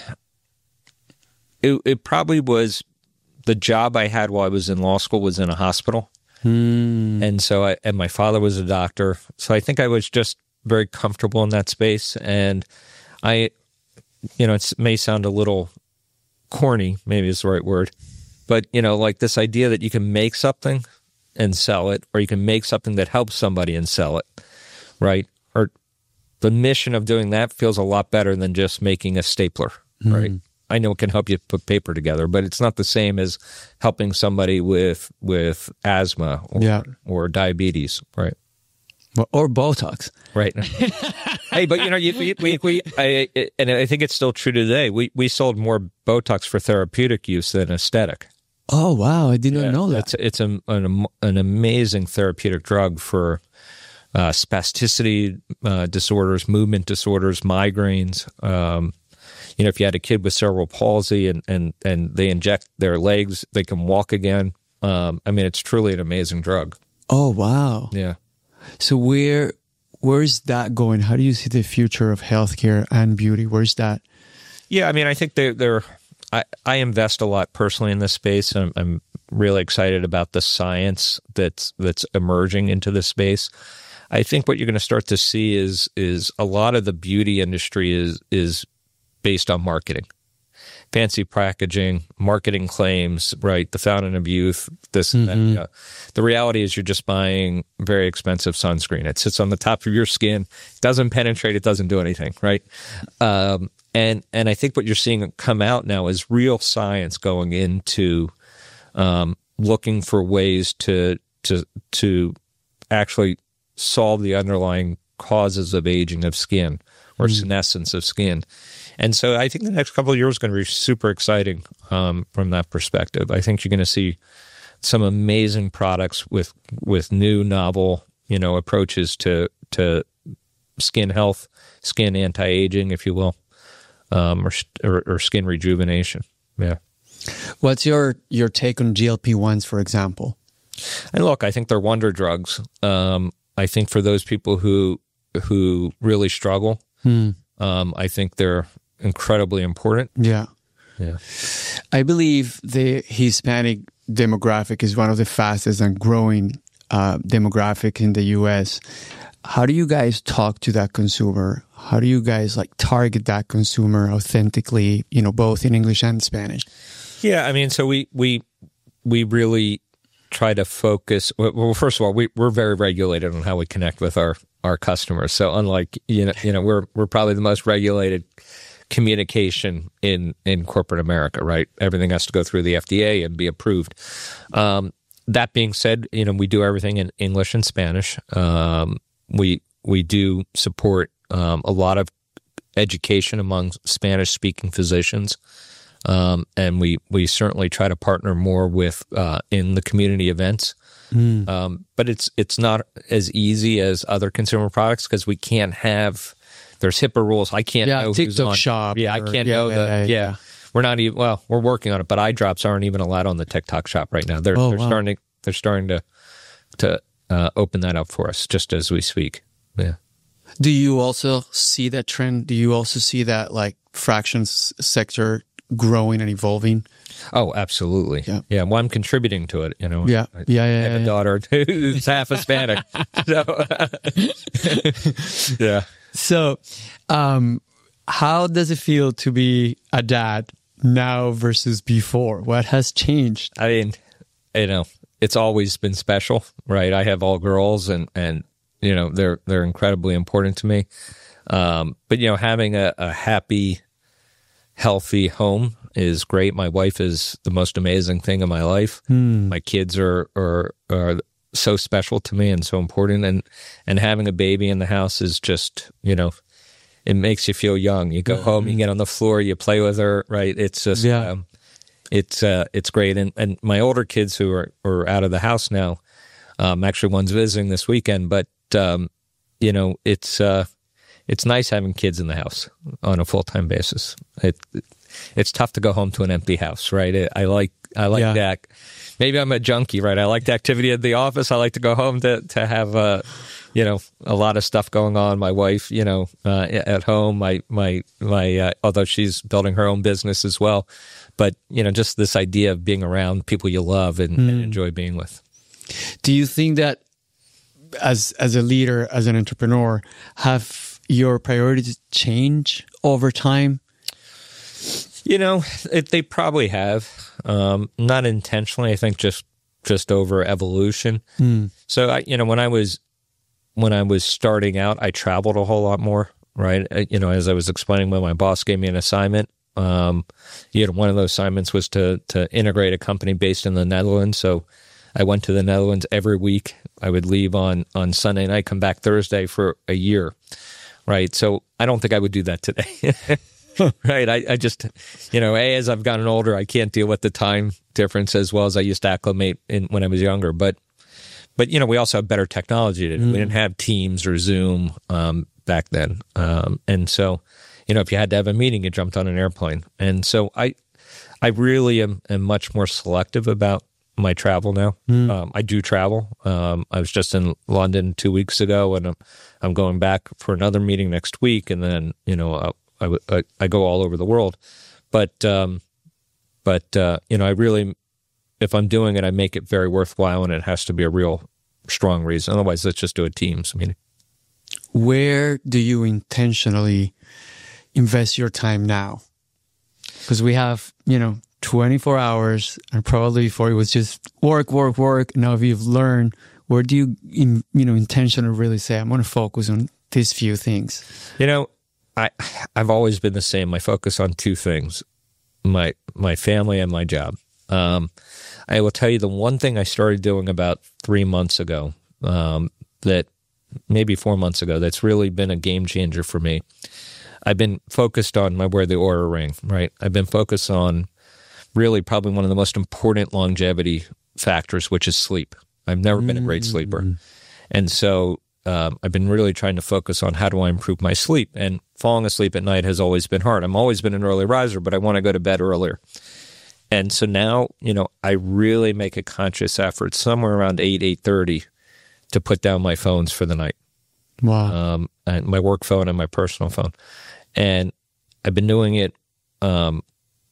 It, it probably was the job I had while I was in law school was in a hospital. Hmm. And so I, and my father was a doctor. So I think I was just very comfortable in that space. And I, you know, it may sound a little corny, maybe is the right word, but you know, like this idea that you can make something and sell it, or you can make something that helps somebody and sell it, right? Or the mission of doing that feels a lot better than just making a stapler, Hmm. right? I know it can help you put paper together, but it's not the same as helping somebody with with asthma or, yeah. or diabetes, right? Or Botox, right? Hey, but you know, you, we we, we I, and I think it's still true today. We we sold more Botox for therapeutic use than aesthetic. Oh wow, I did not yeah, know that. It's it's a, an an amazing therapeutic drug for uh, spasticity uh, disorders, movement disorders, migraines. Um, You know, if you had a kid with cerebral palsy and, and, and they inject their legs, they can walk again. Um, I mean, it's truly an amazing drug. Oh, wow. Yeah. So where where's that going? How do you see the future of healthcare and beauty? Where's that? Yeah, I mean, I think they're, they're I, I invest a lot personally in this space. I'm, I'm really excited about the science that's that's emerging into this space. I think what you're going to start to see is is a lot of the beauty industry is is based on marketing, fancy packaging, marketing claims, right? The fountain of youth, this and Mm-hmm. that. Yeah. The reality is you're just buying very expensive sunscreen. It sits on the top of your skin, doesn't penetrate, it doesn't do anything, right? Um, and and I think what you're seeing come out now is real science going into um, looking for ways to to to actually solve the underlying causes of aging of skin or mm. senescence of skin. And so I think the next couple of years is going to be super exciting um, from that perspective. I think you're going to see some amazing products with with new, novel, you know, approaches to to skin health, skin anti-aging, if you will, um, or, or or skin rejuvenation. Yeah. What's your your take on G L P ones, for example? And look, I think they're wonder drugs. Um, I think for those people who who really struggle, Hmm. um, I think they're incredibly important. Yeah. Yeah. I believe the Hispanic demographic is one of the fastest and growing uh, demographic in the U S. How do you guys talk to that consumer? How do you guys like target that consumer authentically, you know, both in English and Spanish? Yeah, I mean, so we we we really try to focus. Well, first of all, we we're very regulated on how we connect with our our customers. So unlike you know, you know, we're we're probably the most regulated communication in in corporate America, right? Everything has to go through the F D A and be approved. Um, that being said, you know, we do everything in English and Spanish. Um, we we do support um, a lot of education among Spanish-speaking physicians. Um, and we, we certainly try to partner more with uh, in the community events. Mm. Um, but it's it's not as easy as other consumer products because we can't have, there's HIPAA rules. I can't yeah, know TikTok who's on. shop. Yeah, or, I can't yeah, know the, yeah, yeah. yeah. we're not even, well, we're working on it, but eye drops aren't even allowed on the TikTok shop right now. They're, Oh, they're wow. starting, they're starting to, to uh, open that up for us just as we speak. Yeah. Do you also see that trend? Do you also see that like fractions sector growing and evolving? Oh, absolutely. Yeah. Yeah. Well, I'm contributing to it, you know. Yeah. I, Yeah, yeah, I have yeah, a yeah. daughter who's half Hispanic. So, yeah. So, um, how does it feel to be a dad now versus before? What has changed? I mean, you know, it's always been special, right? I have all girls, and and you know, they're they're incredibly important to me. Um, but you know, having a, a happy, healthy home is great. My wife is the most amazing thing in my life. My kids are are are so special to me and so important, and and having a baby in the house is just, you know, it makes you feel young. You go home, you get on the floor, you play with her, right? It's just, Yeah. um, it's uh, it's great. And and my older kids who are, are out of the house now, um, actually one's visiting this weekend, but um, you know, it's uh, it's nice having kids in the house on a full time basis. It it's tough to go home to an empty house, right? It, I like I like Yeah. that. Maybe I'm a junkie, right? I like the activity at the office. I like to go home to to have uh, you know, a lot of stuff going on. My wife, you know, uh, at home. My my my. Uh, although she's building her own business as well, but you know, just this idea of being around people you love and, and enjoy being with. Do you think that as as a leader, as an entrepreneur, have your priorities changed over time? You know, it, they probably have, um, not intentionally. I think just just over evolution. So I, you know, when I was when I was starting out, I traveled a whole lot more. Right, Uh, you know, as I was explaining, when my boss gave me an assignment, um, you know, one of those assignments was to to integrate a company based in the Netherlands. So I went to the Netherlands every week. I would leave on on Sunday night, come back Thursday for a year. Right, so I don't think I would do that today. Right. I, I just, you know, A, as I've gotten older, I can't deal with the time difference as well as I used to acclimate in, when I was younger. But, but you know, we also have better technology. Mm. We didn't have Teams or Zoom um, back then. Um, and so, you know, if you had to have a meeting, you jumped on an airplane. And so I I really am, am much more selective about my travel now. Mm. Um, I do travel. Um, I was just in London two weeks ago, and I'm, I'm going back for another meeting next week. And then, you know, I'll, I, I, I go all over the world, but, um, but, uh, you know, I really, if I'm doing it, I make it very worthwhile, and it has to be a real strong reason. Otherwise, let's just do a Teams meeting. Where do you intentionally invest your time now? Because we have, you know, twenty-four hours, and probably before it was just work, work, work. Now, if you've learned, where do you, in, you know, intentionally really say, I'm going to focus on these few things? You know, I, I've always been the same. I focus on two things, my my family and my job. Um, I will tell you the one thing I started doing about three months ago, um, that maybe four months ago, that's really been a game changer for me. I've been focused on my Wear the Oura ring, right? I've been focused on really probably one of the most important longevity factors, which is sleep. I've never been a great sleeper. And so Um, I've been really trying to focus on how do I improve my sleep, and falling asleep at night has always been hard. I've always been an early riser, but I want to go to bed earlier. And so now, you know, I really make a conscious effort somewhere around eight, eight thirty to put down my phones for the night. Wow. Um, and my work phone and my personal phone. And I've been doing it um,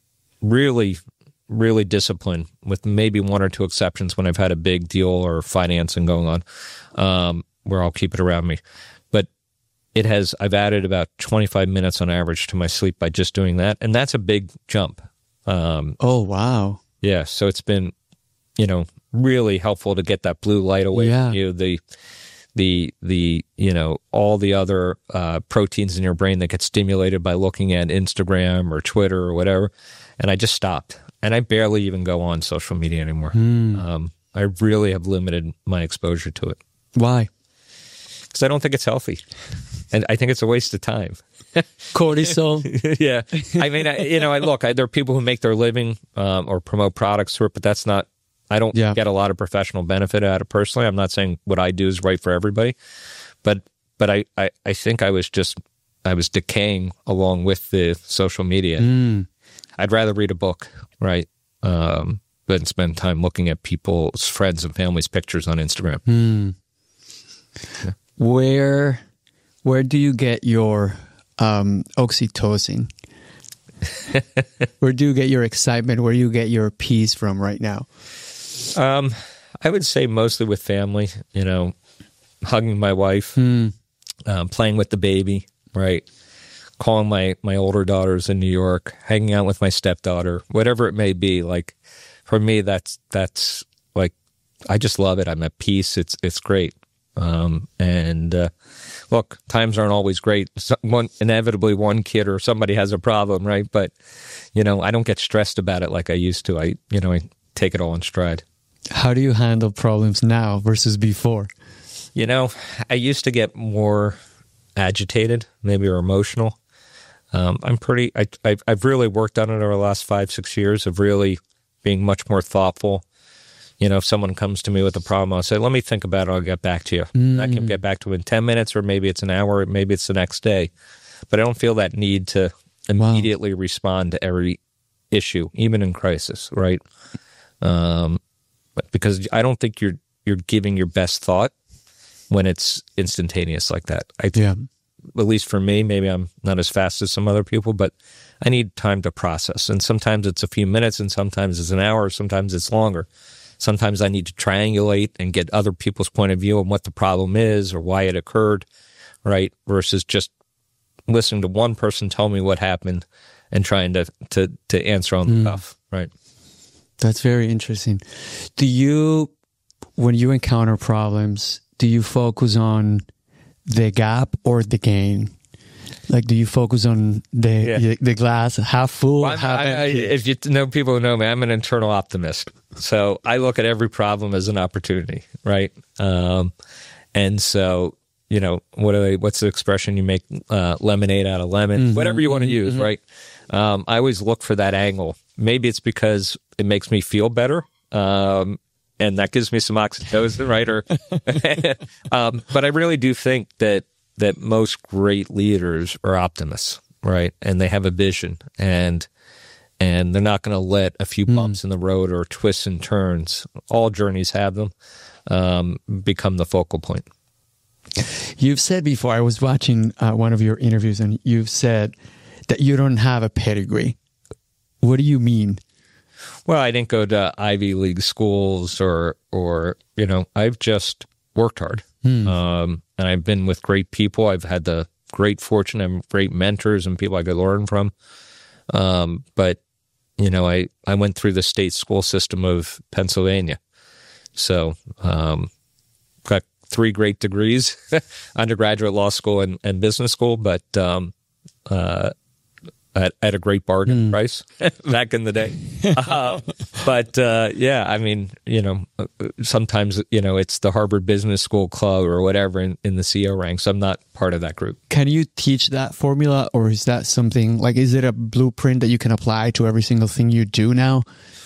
really, really disciplined, with maybe one or two exceptions when I've had a big deal or financing going on. Um, where I'll keep it around me. But it has, I've added about twenty-five minutes on average to my sleep by just doing that. And that's a big jump. Um, oh, wow. Yeah. So it's been, you know, really helpful to get that blue light away Yeah. from you. The, the, the, you know, all the other uh, proteins in your brain that get stimulated by looking at Instagram or Twitter or whatever. And I just stopped. And I barely even go on social media anymore. Mm. Um, I really have limited my exposure to it. Why? Because I don't think it's healthy, and I think it's a waste of time. Cortisol. Yeah, I mean, I, you know, I look. I, there are people who make their living um, or promote products through it, but that's not. I don't Yeah. get a lot of professional benefit out of it personally. I'm not saying what I do is right for everybody, but but I I, I think I was just I was decaying along with the social media. Mm. I'd rather read a book, right, um, than spend time looking at people's friends and family's pictures on Instagram. Mm. Yeah. Where, where do you get your um, oxytocin? Where do you get your excitement? Where do you get your peace from right now? Um, I would say mostly with family, you know, hugging my wife, mm. um, playing with the baby, right? Calling my, my older daughters in New York, hanging out with my stepdaughter, whatever it may be. Like, for me, that's, that's like, I just love it. I'm at peace. It's, it's great. Um, and, uh, look, times aren't always great. One, inevitably one kid or somebody has a problem, right? But, you know, I don't get stressed about it like I used to. I, you know, I take it all in stride. How do you handle problems now versus before? You know, I used to get more agitated, maybe or emotional. Um, I'm pretty, I, I've, I've really worked on it over the last five, six years of really being much more thoughtful. You know, if someone comes to me with a problem, I'll say, let me think about it. I'll get back to you. Mm. I can get back to it in ten minutes, or maybe it's an hour, maybe it's the next day. But I don't feel that need to immediately wow. respond to every issue, even in crisis, right? Um, because I don't think you're you're giving your best thought when it's instantaneous like that. I think, yeah. At least for me, maybe I'm not as fast as some other people, but I need time to process. And sometimes it's a few minutes, and sometimes it's an hour, sometimes it's longer. Sometimes I need to triangulate and get other people's point of view on what the problem is or why it occurred, right? Versus just listening to one person tell me what happened and trying to to, to answer on mm. stuff, right? That's very interesting. Do you, when you encounter problems, do you focus on the gap or the gain? Like, do you focus on the yeah. the glass half full, well, half I, I, empty? If you know people who know me, I'm an internal optimist. So I look at every problem as an opportunity, right? Um, and so, you know, what are they, what's the expression? You make uh, lemonade out of lemon, mm-hmm. whatever you want to use, mm-hmm. right? Um, I always look for that angle. Maybe it's because it makes me feel better. Um, and that gives me some oxytocin, right? Or, um, but I really do think that that most great leaders are optimists, right? And they have a vision, and and they're not going to let a few bumps mm. in the road or twists and turns, all journeys have them, um, become the focal point. You've said before, I was watching uh, one of your interviews, and you've said that you don't have a pedigree. What do you mean? Well, I didn't go to Ivy League schools or, or you know, I've just worked hard. Hmm. Um, and I've been with great people. I've had the great fortune of great mentors and people I could learn from. Um, but, you know, I, I went through the state school system of Pennsylvania. So um, got three great degrees, undergraduate law school and, and business school, but um, uh, at, at a great bargain mm. price back in the day. Uh, but uh, yeah, I mean, you know, sometimes, you know, it's the Harvard Business School Club or whatever in, in the C E O ranks. I'm not part of that group. Can you teach that formula, or is that something like, is it a blueprint that you can apply to every single thing you do now?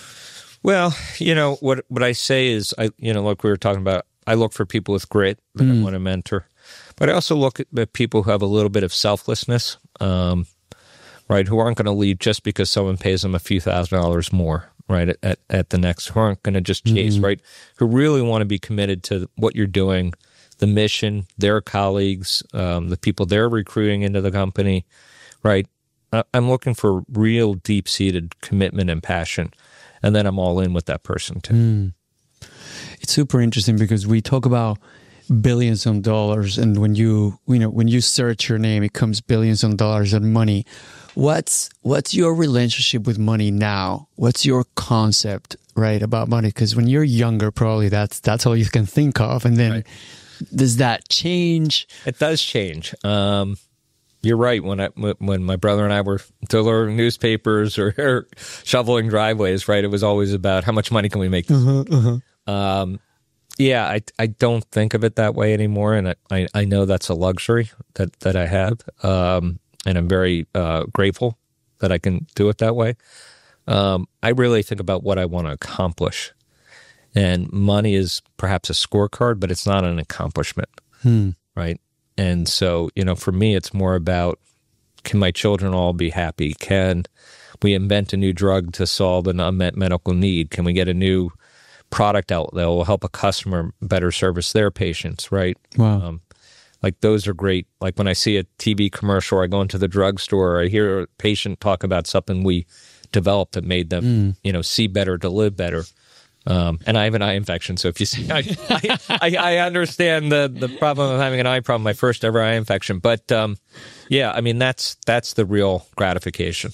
Well, you know, what, what I say is, I, you know, like we were talking about, I look for people with grit that mm. I want to mentor, but I also look at people who have a little bit of selflessness, um, right, who aren't going to leave just because someone pays them a few thousand dollars more, right, at, at, at the next, who aren't going to just chase, mm-hmm. right, who really want to be committed to what you're doing, the mission, their colleagues, um, the people they're recruiting into the company, right? I'm looking for real deep-seated commitment and passion, and then I'm all in with that person too. Mm. It's super interesting because we talk about billions of dollars, and when you you know when you search your name, it comes billions of dollars of money. What's what's your relationship with money now? What's your concept, right, about money? Because when you're younger, probably that's that's all you can think of, and then right. does that change? It does change. Um, you're right. When I when my brother and I were delivering newspapers or, or shoveling driveways, right, it was always about how much money can we make. Uh-huh, uh-huh. Um, yeah, I I don't think of it that way anymore, and I I, I know that's a luxury that that I have. Um, And I'm very uh, grateful that I can do it that way. Um, I really think about what I want to accomplish. And money is perhaps a scorecard, but it's not an accomplishment, hmm. right? And so, you know, for me, it's more about, can my children all be happy? Can we invent a new drug to solve an unmet medical need? Can we get a new product out that will help a customer better service their patients, right? Wow. Um, like those are great. Like when I see a T V commercial, or I go into the drugstore, I hear a patient talk about something we developed that made them, mm. you know, see better, to live better. Um, and I have an eye infection, so if you see, I, I, I, I understand the, the problem of having an eye problem, my first ever eye infection. But um, yeah, I mean, that's that's the real gratification.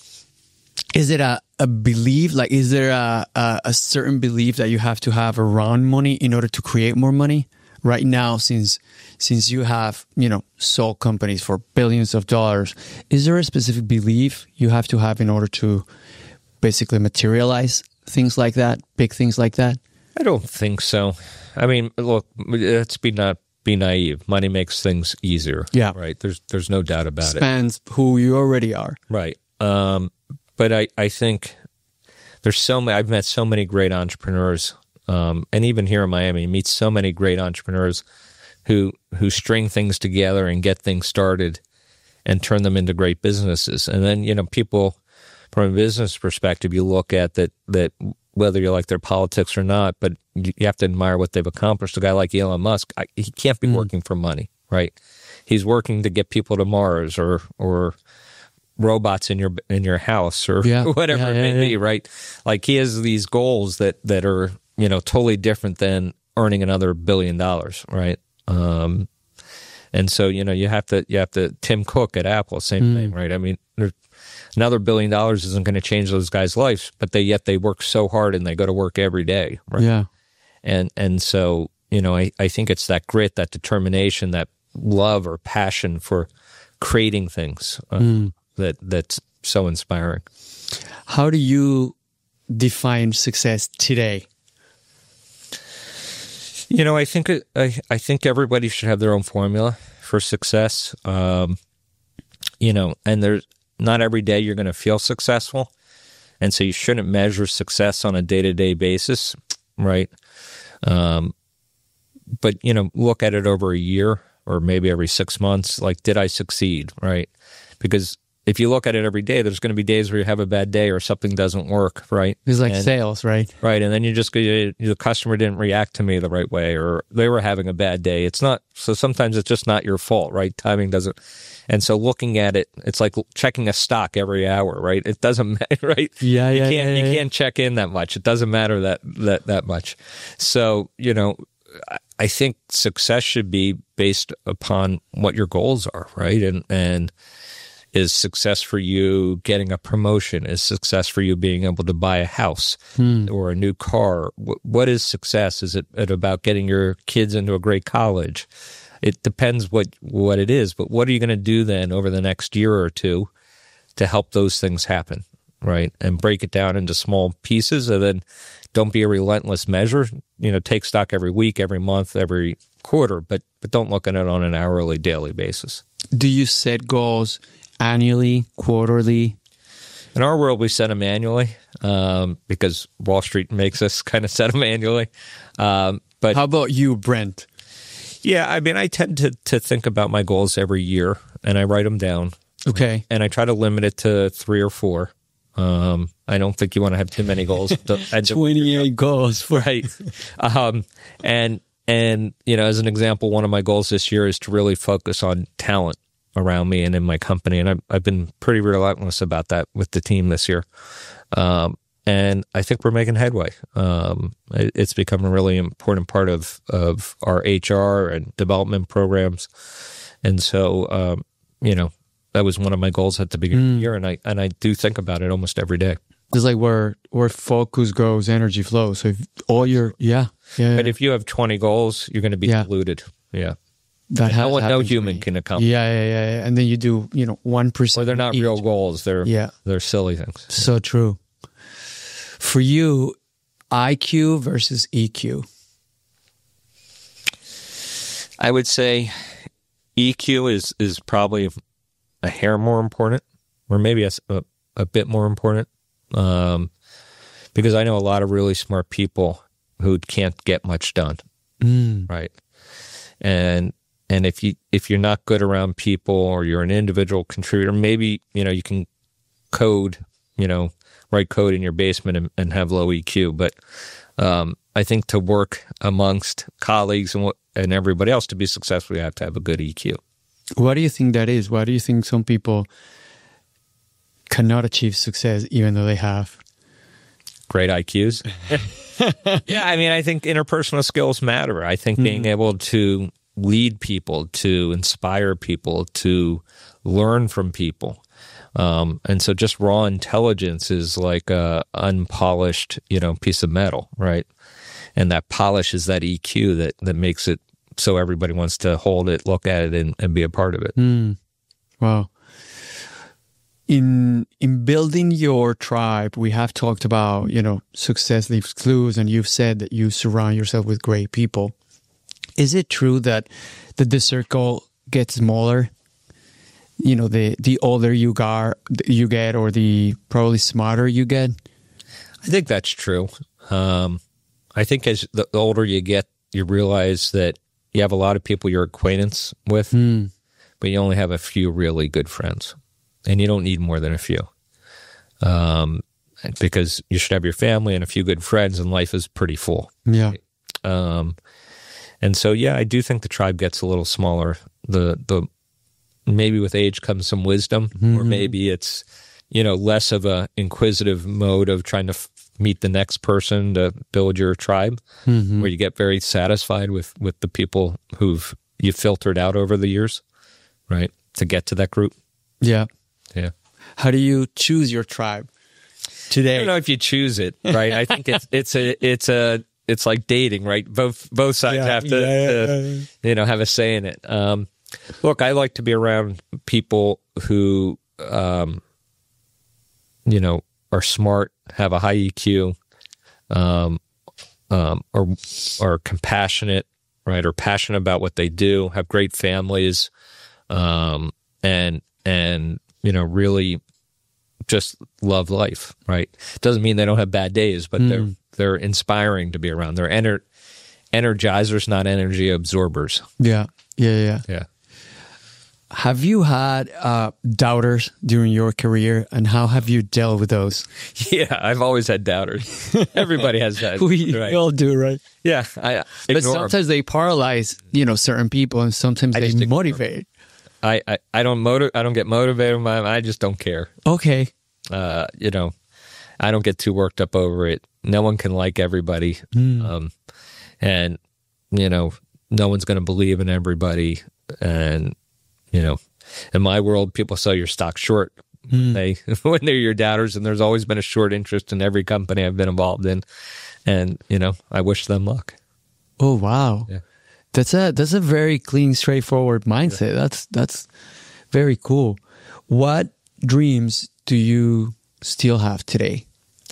Is it a, a belief? Like, is there a, a, a certain belief that you have to have around money in order to create more money? Right now, since since you have, you know, sold companies for billions of dollars, is there a specific belief you have to have in order to basically materialize things like that, big things like that? I don't think so. I mean, look, let's be not be naive. Money makes things easier. Yeah. Right. There's there's no doubt about Expands it. Expands who you already are. Right. Um, but I, I think there's so many, I've met so many great entrepreneurs, um, and even here in Miami, you meet so many great entrepreneurs who who string things together and get things started and turn them into great businesses. And then, you know, people from a business perspective, you look at that, that whether you like their politics or not, but you have to admire what they've accomplished. A guy like Elon Musk, I, he can't be mm. working for money, right? He's working to get people to Mars or or robots in your in your house or yeah. whatever yeah, it may yeah, be, yeah. right? Like he has these goals that that are, you know, totally different than earning another billion dollars, right? Um, and so, you know, you have to you have to Tim Cook at Apple, same mm. thing, right? I mean, another billion dollars isn't going to change those guys' lives, but they yet they work so hard and they go to work every day, right? Yeah. And and so, you know, I, I think it's that grit, that determination, that love or passion for creating things uh, mm. that that's so inspiring. How do you define success today? You know, I think I, I think everybody should have their own formula for success. Um, you know, and there's not every day you're going to feel successful, and so you shouldn't measure success on a day-to-day basis, right? Um, but you know, look at it over a year or maybe every six months. Like, did I succeed, right? Because if you look at it every day, there's going to be days where you have a bad day or something doesn't work, right? It's like and, sales, right? Right, and then you just go, the customer didn't react to me the right way, or they were having a bad day. It's not, so sometimes it's just not your fault, right? Timing doesn't, and so looking at it, it's like checking a stock every hour, right? It doesn't matter, right? Yeah, you yeah, can't, yeah, You yeah. can't check in that much. It doesn't matter that that that much. So, you know, I think success should be based upon what your goals are, right? And and is success for you getting a promotion? Is success for you being able to buy a house hmm. or a new car? What is success? Is it about getting your kids into a great college? It depends what, what it is, but what are you going to do then over the next year or two to help those things happen, right? And break it down into small pieces, and then don't be a relentless measure. You know, take stock every week, every month, every quarter, but but don't look at it on an hourly, daily basis. Do you set goals annually, quarterly? In our world, we set them annually um, because Wall Street makes us kind of set them annually. Um, but how about you, Brent? Yeah, I mean, I tend to to think about my goals every year, and I write them down. Okay. And I try to limit it to three or four. Um, I don't think you want to have too many goals. twenty-eight goals, for right? Um, and and you know, as an example, one of my goals this year is to really focus on talent around me and in my company, and I've I've been pretty relentless about that with the team this year. Um, and I think we're making headway. Um, it, it's become a really important part of of our H R and development programs, and so um, you know. That was one of my goals at the beginning mm. of the year, and I and I do think about it almost every day. It's like where where focus goes, energy flows. So if all your yeah, yeah. But if you have twenty goals, you're going to be yeah. diluted. Yeah, that no one, no human can accomplish. Yeah, yeah, yeah, yeah. And then you do, you know, one percent. Well, they're not each. real goals. They're yeah, they're silly things. So true. For you, I Q versus E Q. I would say E Q is is probably a hair more important, or maybe a, a, a bit more important, um, because I know a lot of really smart people who can't get much done, mm. right? And and if you if you're not good around people, or you're an individual contributor, maybe you know you can code, you know, write code in your basement and, and have low E Q. But um, I think to work amongst colleagues and, and everybody else to be successful, you have to have a good E Q. What do you think that is? Why do you think some people cannot achieve success even though they have great I Qs? Yeah, I mean, I think interpersonal skills matter. I think being mm-hmm. able to lead people, to inspire people, to learn from people. Um, and so just raw intelligence is like a unpolished, you know, piece of metal, right? And that polish is that E Q that, that makes it so everybody wants to hold it, look at it, and, and be a part of it. Mm. Wow. In in building your tribe, we have talked about, you know, success leaves clues, and you've said that you surround yourself with great people. Is it true that, that the circle gets smaller? You know, the, the older you, gar, you get, or the probably smarter you get? I think that's true. Um, I think as the older you get, you realize that you have a lot of people you're acquaintance with, mm. but you only have a few really good friends. And you don't need more than a few, um, because you should have your family and a few good friends, and life is pretty full. Yeah. Um, and so, yeah, I do think the tribe gets a little smaller. The the maybe with age comes some wisdom, mm-hmm. or maybe it's, you know, less of a inquisitive mode of trying to f- meet the next person to build your tribe, mm-hmm. where you get very satisfied with with the people who've you filtered out over the years, right, to get to that group. Yeah. Yeah. How do you choose your tribe today? I don't know if you choose it, right? I think it's it's a it's a it's like dating, right? Both both sides yeah, have to, yeah, yeah, to yeah. you know, have a say in it. Um, look, I like to be around people who, um, you know, are smart, have a high E Q, um, um, or are compassionate, right? Or passionate about what they do, have great families, um, and and you know, really just love life, right? Doesn't mean they don't have bad days, but mm. they're they're inspiring to be around. They're ener- energizers, not energy absorbers. Yeah, yeah, yeah. Yeah. Have you had uh, doubters during your career, and how have you dealt with those? Yeah, I've always had doubters. Everybody has that. we right? all do, right? Yeah, I but sometimes them. They paralyze, you know, certain people, and sometimes I they motivate. I, I, I don't motiv- I don't get motivated by them. I just don't care. Okay. Uh, you know, I don't get too worked up over it. No one can like everybody. Mm. Um, and, you know, no one's going to believe in everybody. And, you know, in my world, people sell your stock short mm. they when they're your doubters. And there's always been a short interest in every company I've been involved in. And, you know, I wish them luck. Oh, wow. Yeah. That's a that's a very clean, straightforward mindset. That's that's very cool. What dreams do you still have today?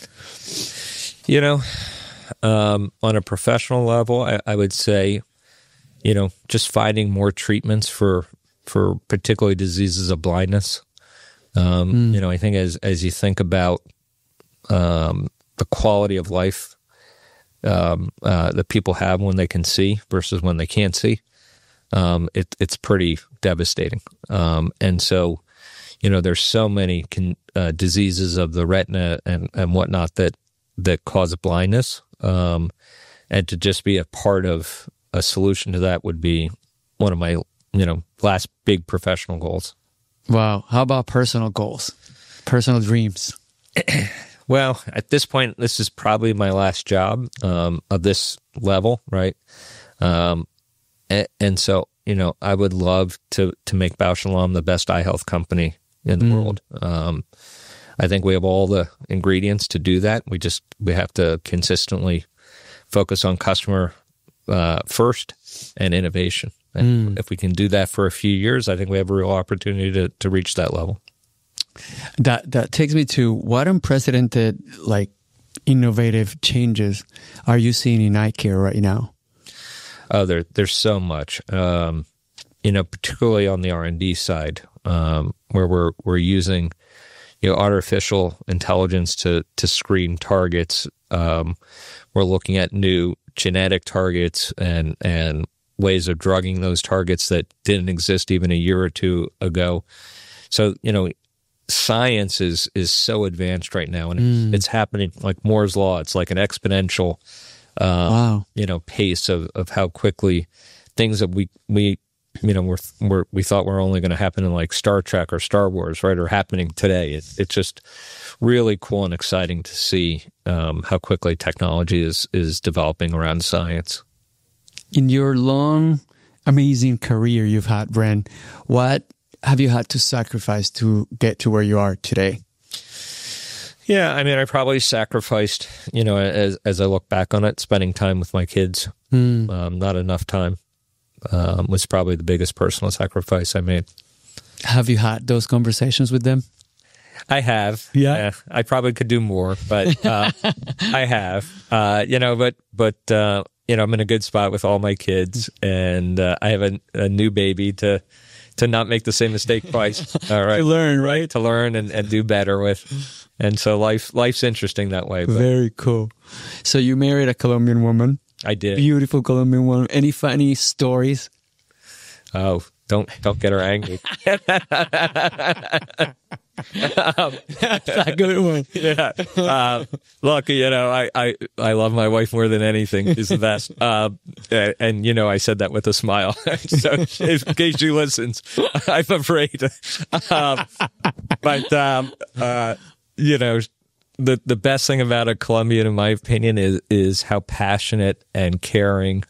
You know, um, on a professional level, I, I would say, you know, just finding more treatments for for particularly diseases of blindness. Um, mm. You know, I think as as you think about um, the quality of life Um, uh, that people have when they can see versus when they can't see, um, it, it's pretty devastating. Um, and so, you know, there's so many con- uh, diseases of the retina and, and whatnot that, that cause blindness. Um, and to just be a part of a solution to that would be one of my, you know, last big professional goals. Wow. How about personal goals, personal dreams? Well, at this point, this is probably my last job um, of this level, right? Um, and, and so, you know, I would love to to make Bausch and Lomb the best eye health company in the mm. world. Um, I think we have all the ingredients to do that. We just we have to consistently focus on customer uh, first and innovation. And mm. if we can do that for a few years, I think we have a real opportunity to to reach that level. That that takes me to what unprecedented, like, innovative changes are you seeing in eye care right now? Oh, there, there's so much. Um, you know, particularly on the R and D side, um, where we're we're using, you know, artificial intelligence to to screen targets. Um, we're looking at new genetic targets and and ways of drugging those targets that didn't exist even a year or two ago. So, you know, science is is so advanced right now, and Mm. it's, it's happening like Moore's law. It's like an exponential, uh, Wow. you know, pace of, of how quickly things that we we you know we're, we're we thought were only going to happen in like Star Trek or Star Wars, right, are happening today. It, it's just really cool and exciting to see um, how quickly technology is is developing around science. In your long, amazing career you've had, Bren, what have you had to sacrifice to get to where you are today? Yeah, I mean, I probably sacrificed, you know, as as I look back on it, spending time with my kids. Mm. Um, not enough time um, was probably the biggest personal sacrifice I made. Have you had those conversations with them? I have. Yeah. I probably could do more, but uh, I have. Uh, you know, but but uh, you know, I'm in a good spot with all my kids, and uh, I have a, a new baby to to not make the same mistake twice. All right, To learn, right? to learn and, and do better with, and so life life's interesting that way. But Very cool. So you married a Colombian woman, I did. beautiful Colombian woman. Any funny stories? Oh, don't don't get her angry. um, That's a good one. yeah. Uh, look, you know, I, I, I love my wife more than anything. She's the best. Uh, and, and, you know, I said that with a smile. So in case she listens, I'm afraid. Um, but, um, uh, you know, the, the best thing about a Colombian, in my opinion, is, is how passionate and caring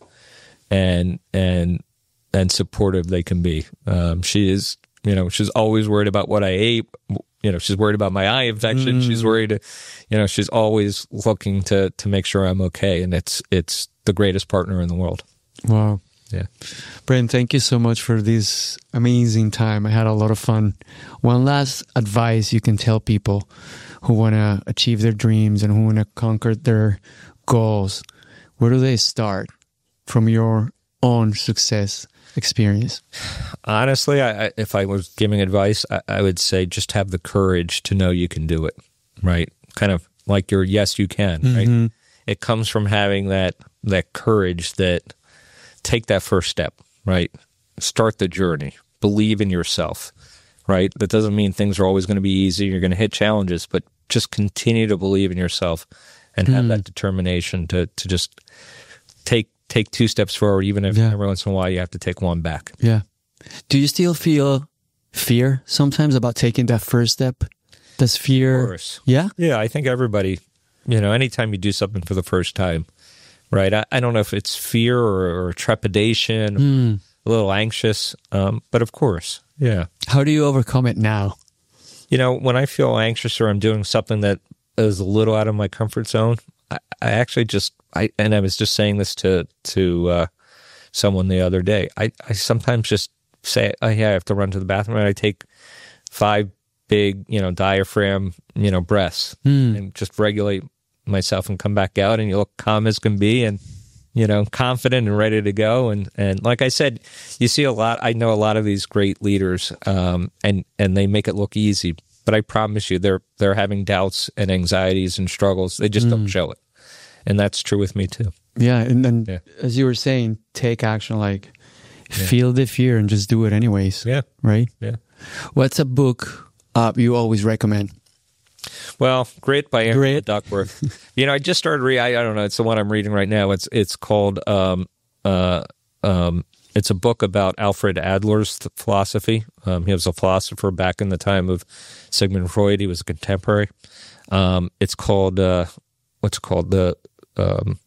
and, and, and supportive they can be. Um, she is, you know, she's always worried about what I ate. You know, she's worried about my eye infection. Mm. She's worried, you know, she's always looking to to make sure I'm okay. And it's it's the greatest partner in the world. Wow. Yeah. Bren, thank you so much for this amazing time. I had a lot of fun. One last advice you can tell people who want to achieve their dreams and who want to conquer their goals. Where do they start from your own success experience? Honestly, I, I, if I was giving advice, I, I would say just have the courage to know you can do it, right? Kind of like your yes, you can, Mm-hmm. right? It comes from having that that courage that take that first step, right? Start the journey. Believe in yourself, right? That doesn't mean things are always going to be easy. You're going to hit challenges, but just continue to believe in yourself and have Mm. that determination to to just take take two steps forward, even if Yeah. every once in a while you have to take one back. Yeah. Do you still feel fear sometimes about taking that first step? Does fear? Of course. Yeah. Yeah, I think everybody, you know, anytime you do something for the first time, right? I, I don't know if it's fear or, or trepidation, Mm. a little anxious, um, but of course, yeah. How do you overcome it now? You know, when I feel anxious or I'm doing something that is a little out of my comfort zone, I, I actually just, I and I was just saying this to to uh, someone the other day. I, I sometimes just say, oh yeah, I have to run to the bathroom, and I take five big, you know, diaphragm, you know, breaths Mm. and just regulate myself and come back out, and you look calm as can be and, you know, confident and ready to go. And, and like I said, you see a lot, I know a lot of these great leaders, um, and, and they make it look easy, but I promise you they're, they're having doubts and anxieties and struggles. They just Mm. don't show it. And that's true with me too. Yeah. And then, Yeah. as you were saying, take action, like feel the fear and just do it anyways. Yeah. Right? Yeah. What's a book uh, you always recommend? Well, Grit by Andrew Grit. Duckworth. You know, I just started reading, I don't know, it's the one I'm reading right now. It's it's called, um, uh, um, it's a book about Alfred Adler's th- philosophy. Um, he was a philosopher back in the time of Sigmund Freud. He was a contemporary. Um, it's called, uh, what's it called? The, um,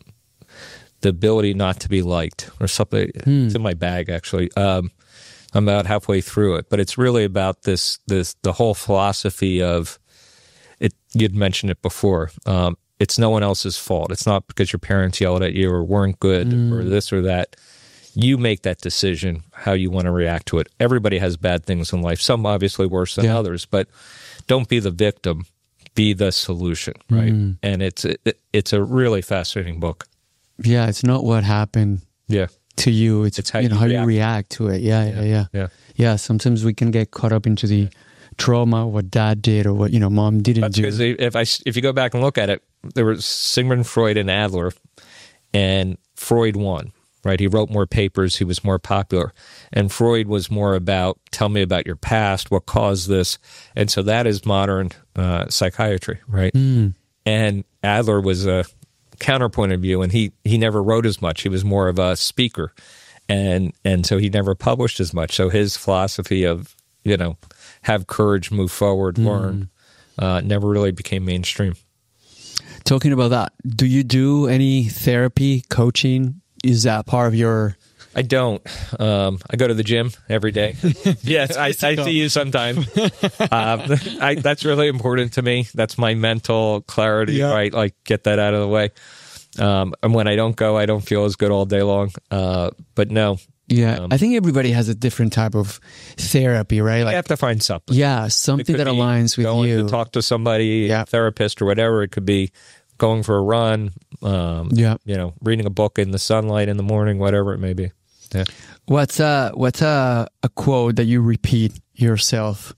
the ability not to be liked or something. Hmm. It's in my bag, actually. Um, I'm about halfway through it, but it's really about this, this, the whole philosophy of it. You'd mentioned it before. Um, it's no one else's fault. It's not because your parents yelled at you or weren't good Mm. or this or that. You make that decision how you want to react to it. Everybody has bad things in life. Some obviously worse than Yeah. others, but don't be the victim. Be the solution, right? Mm. And it's it, it's a really fascinating book. Yeah. It's not what happened Yeah, to you. It's, It's how you know, you how react. you react to it. Yeah. Yeah. Yeah. yeah. Yeah. Sometimes we can get caught up into the trauma, what dad did or what, you know, mom didn't That's do. because if I if you go back and look at it, there was Sigmund Freud and Adler, and Freud won. right? He wrote more papers. He was more popular. And Freud was more about, tell me about your past, what caused this. And so that is modern uh, psychiatry, right? Mm. And Adler was a counterpoint of view, and he, he never wrote as much. He was more of a speaker. And and so he never published as much. So his philosophy of, you know, have courage, move forward, Mm. learn, uh, never really became mainstream. Talking about that, do you do any therapy, coaching? Is that part of your... I don't. Um, I go to the gym every day. Yes, I, I see you sometime. uh, I, that's really important to me. That's my mental clarity, Yeah. right? Like, get that out of the way. Um, and when I don't go, I don't feel as good all day long. Uh, but no. Yeah, Um, I think everybody has a different type of therapy, right? I Like, have to find something. yeah, It something could that be aligns with going you. to talk to somebody, Yeah. therapist or whatever. It could be going for a run, um, Yeah. you know, reading a book in the sunlight in the morning, whatever it may be. Yeah. What's a what's a, a quote that you repeat yourself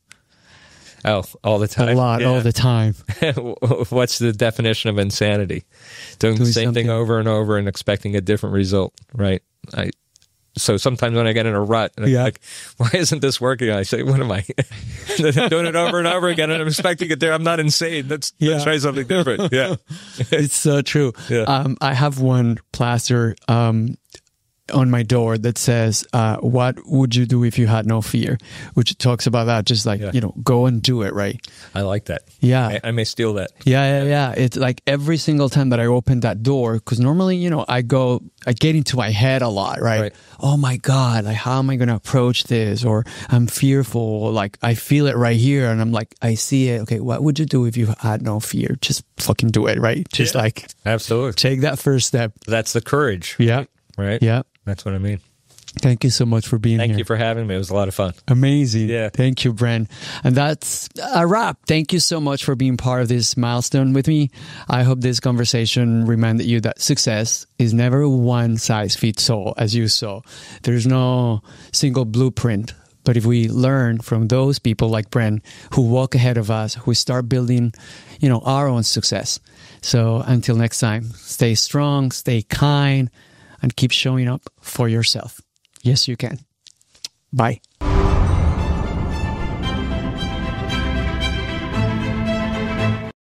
Oh, all the a time. lot, Yeah. all the time? What's the definition of insanity? Doing, Doing the same something- thing over and over and expecting a different result, right? I, so sometimes when I get in a rut, and I'm Yeah. like, why isn't this working? I say, what am I doing it over and over again? And I'm expecting it there. I'm not insane. Let's, Yeah. let's try something different. Yeah. It's so true. Yeah. Um, I have one plaster um, on my door that says, uh, "What would you do if you had no fear?" Which talks about that, just like Yeah. you know, go and do it, right? I like that. Yeah. I, I may steal that. Yeah, yeah, yeah. It's like every single time that I open that door, because normally, you know, I go, I get into my head a lot, right? Right. Oh my God, like how am I going to approach this? Or I'm fearful, like I feel it right here. And I'm like, I see it. Okay, what would you do if you had no fear? Just fucking do it, right? Just Yeah. like Absolutely. take that first step. That's the courage. Yeah. Right? Yeah. That's what I mean. Thank you so much for being Thank here. you for having me. It was a lot of fun. Amazing. Yeah. Thank you, Bren. And that's a wrap. Thank you so much for being part of this milestone with me. I hope this conversation reminded you that success is never one size fits all, as you saw. There's no single blueprint. But if we learn from those people like Bren who walk ahead of us, who start building, you know, our own success. So until next time, stay strong, stay kind, and keep showing up for yourself. Yes, you can. Bye.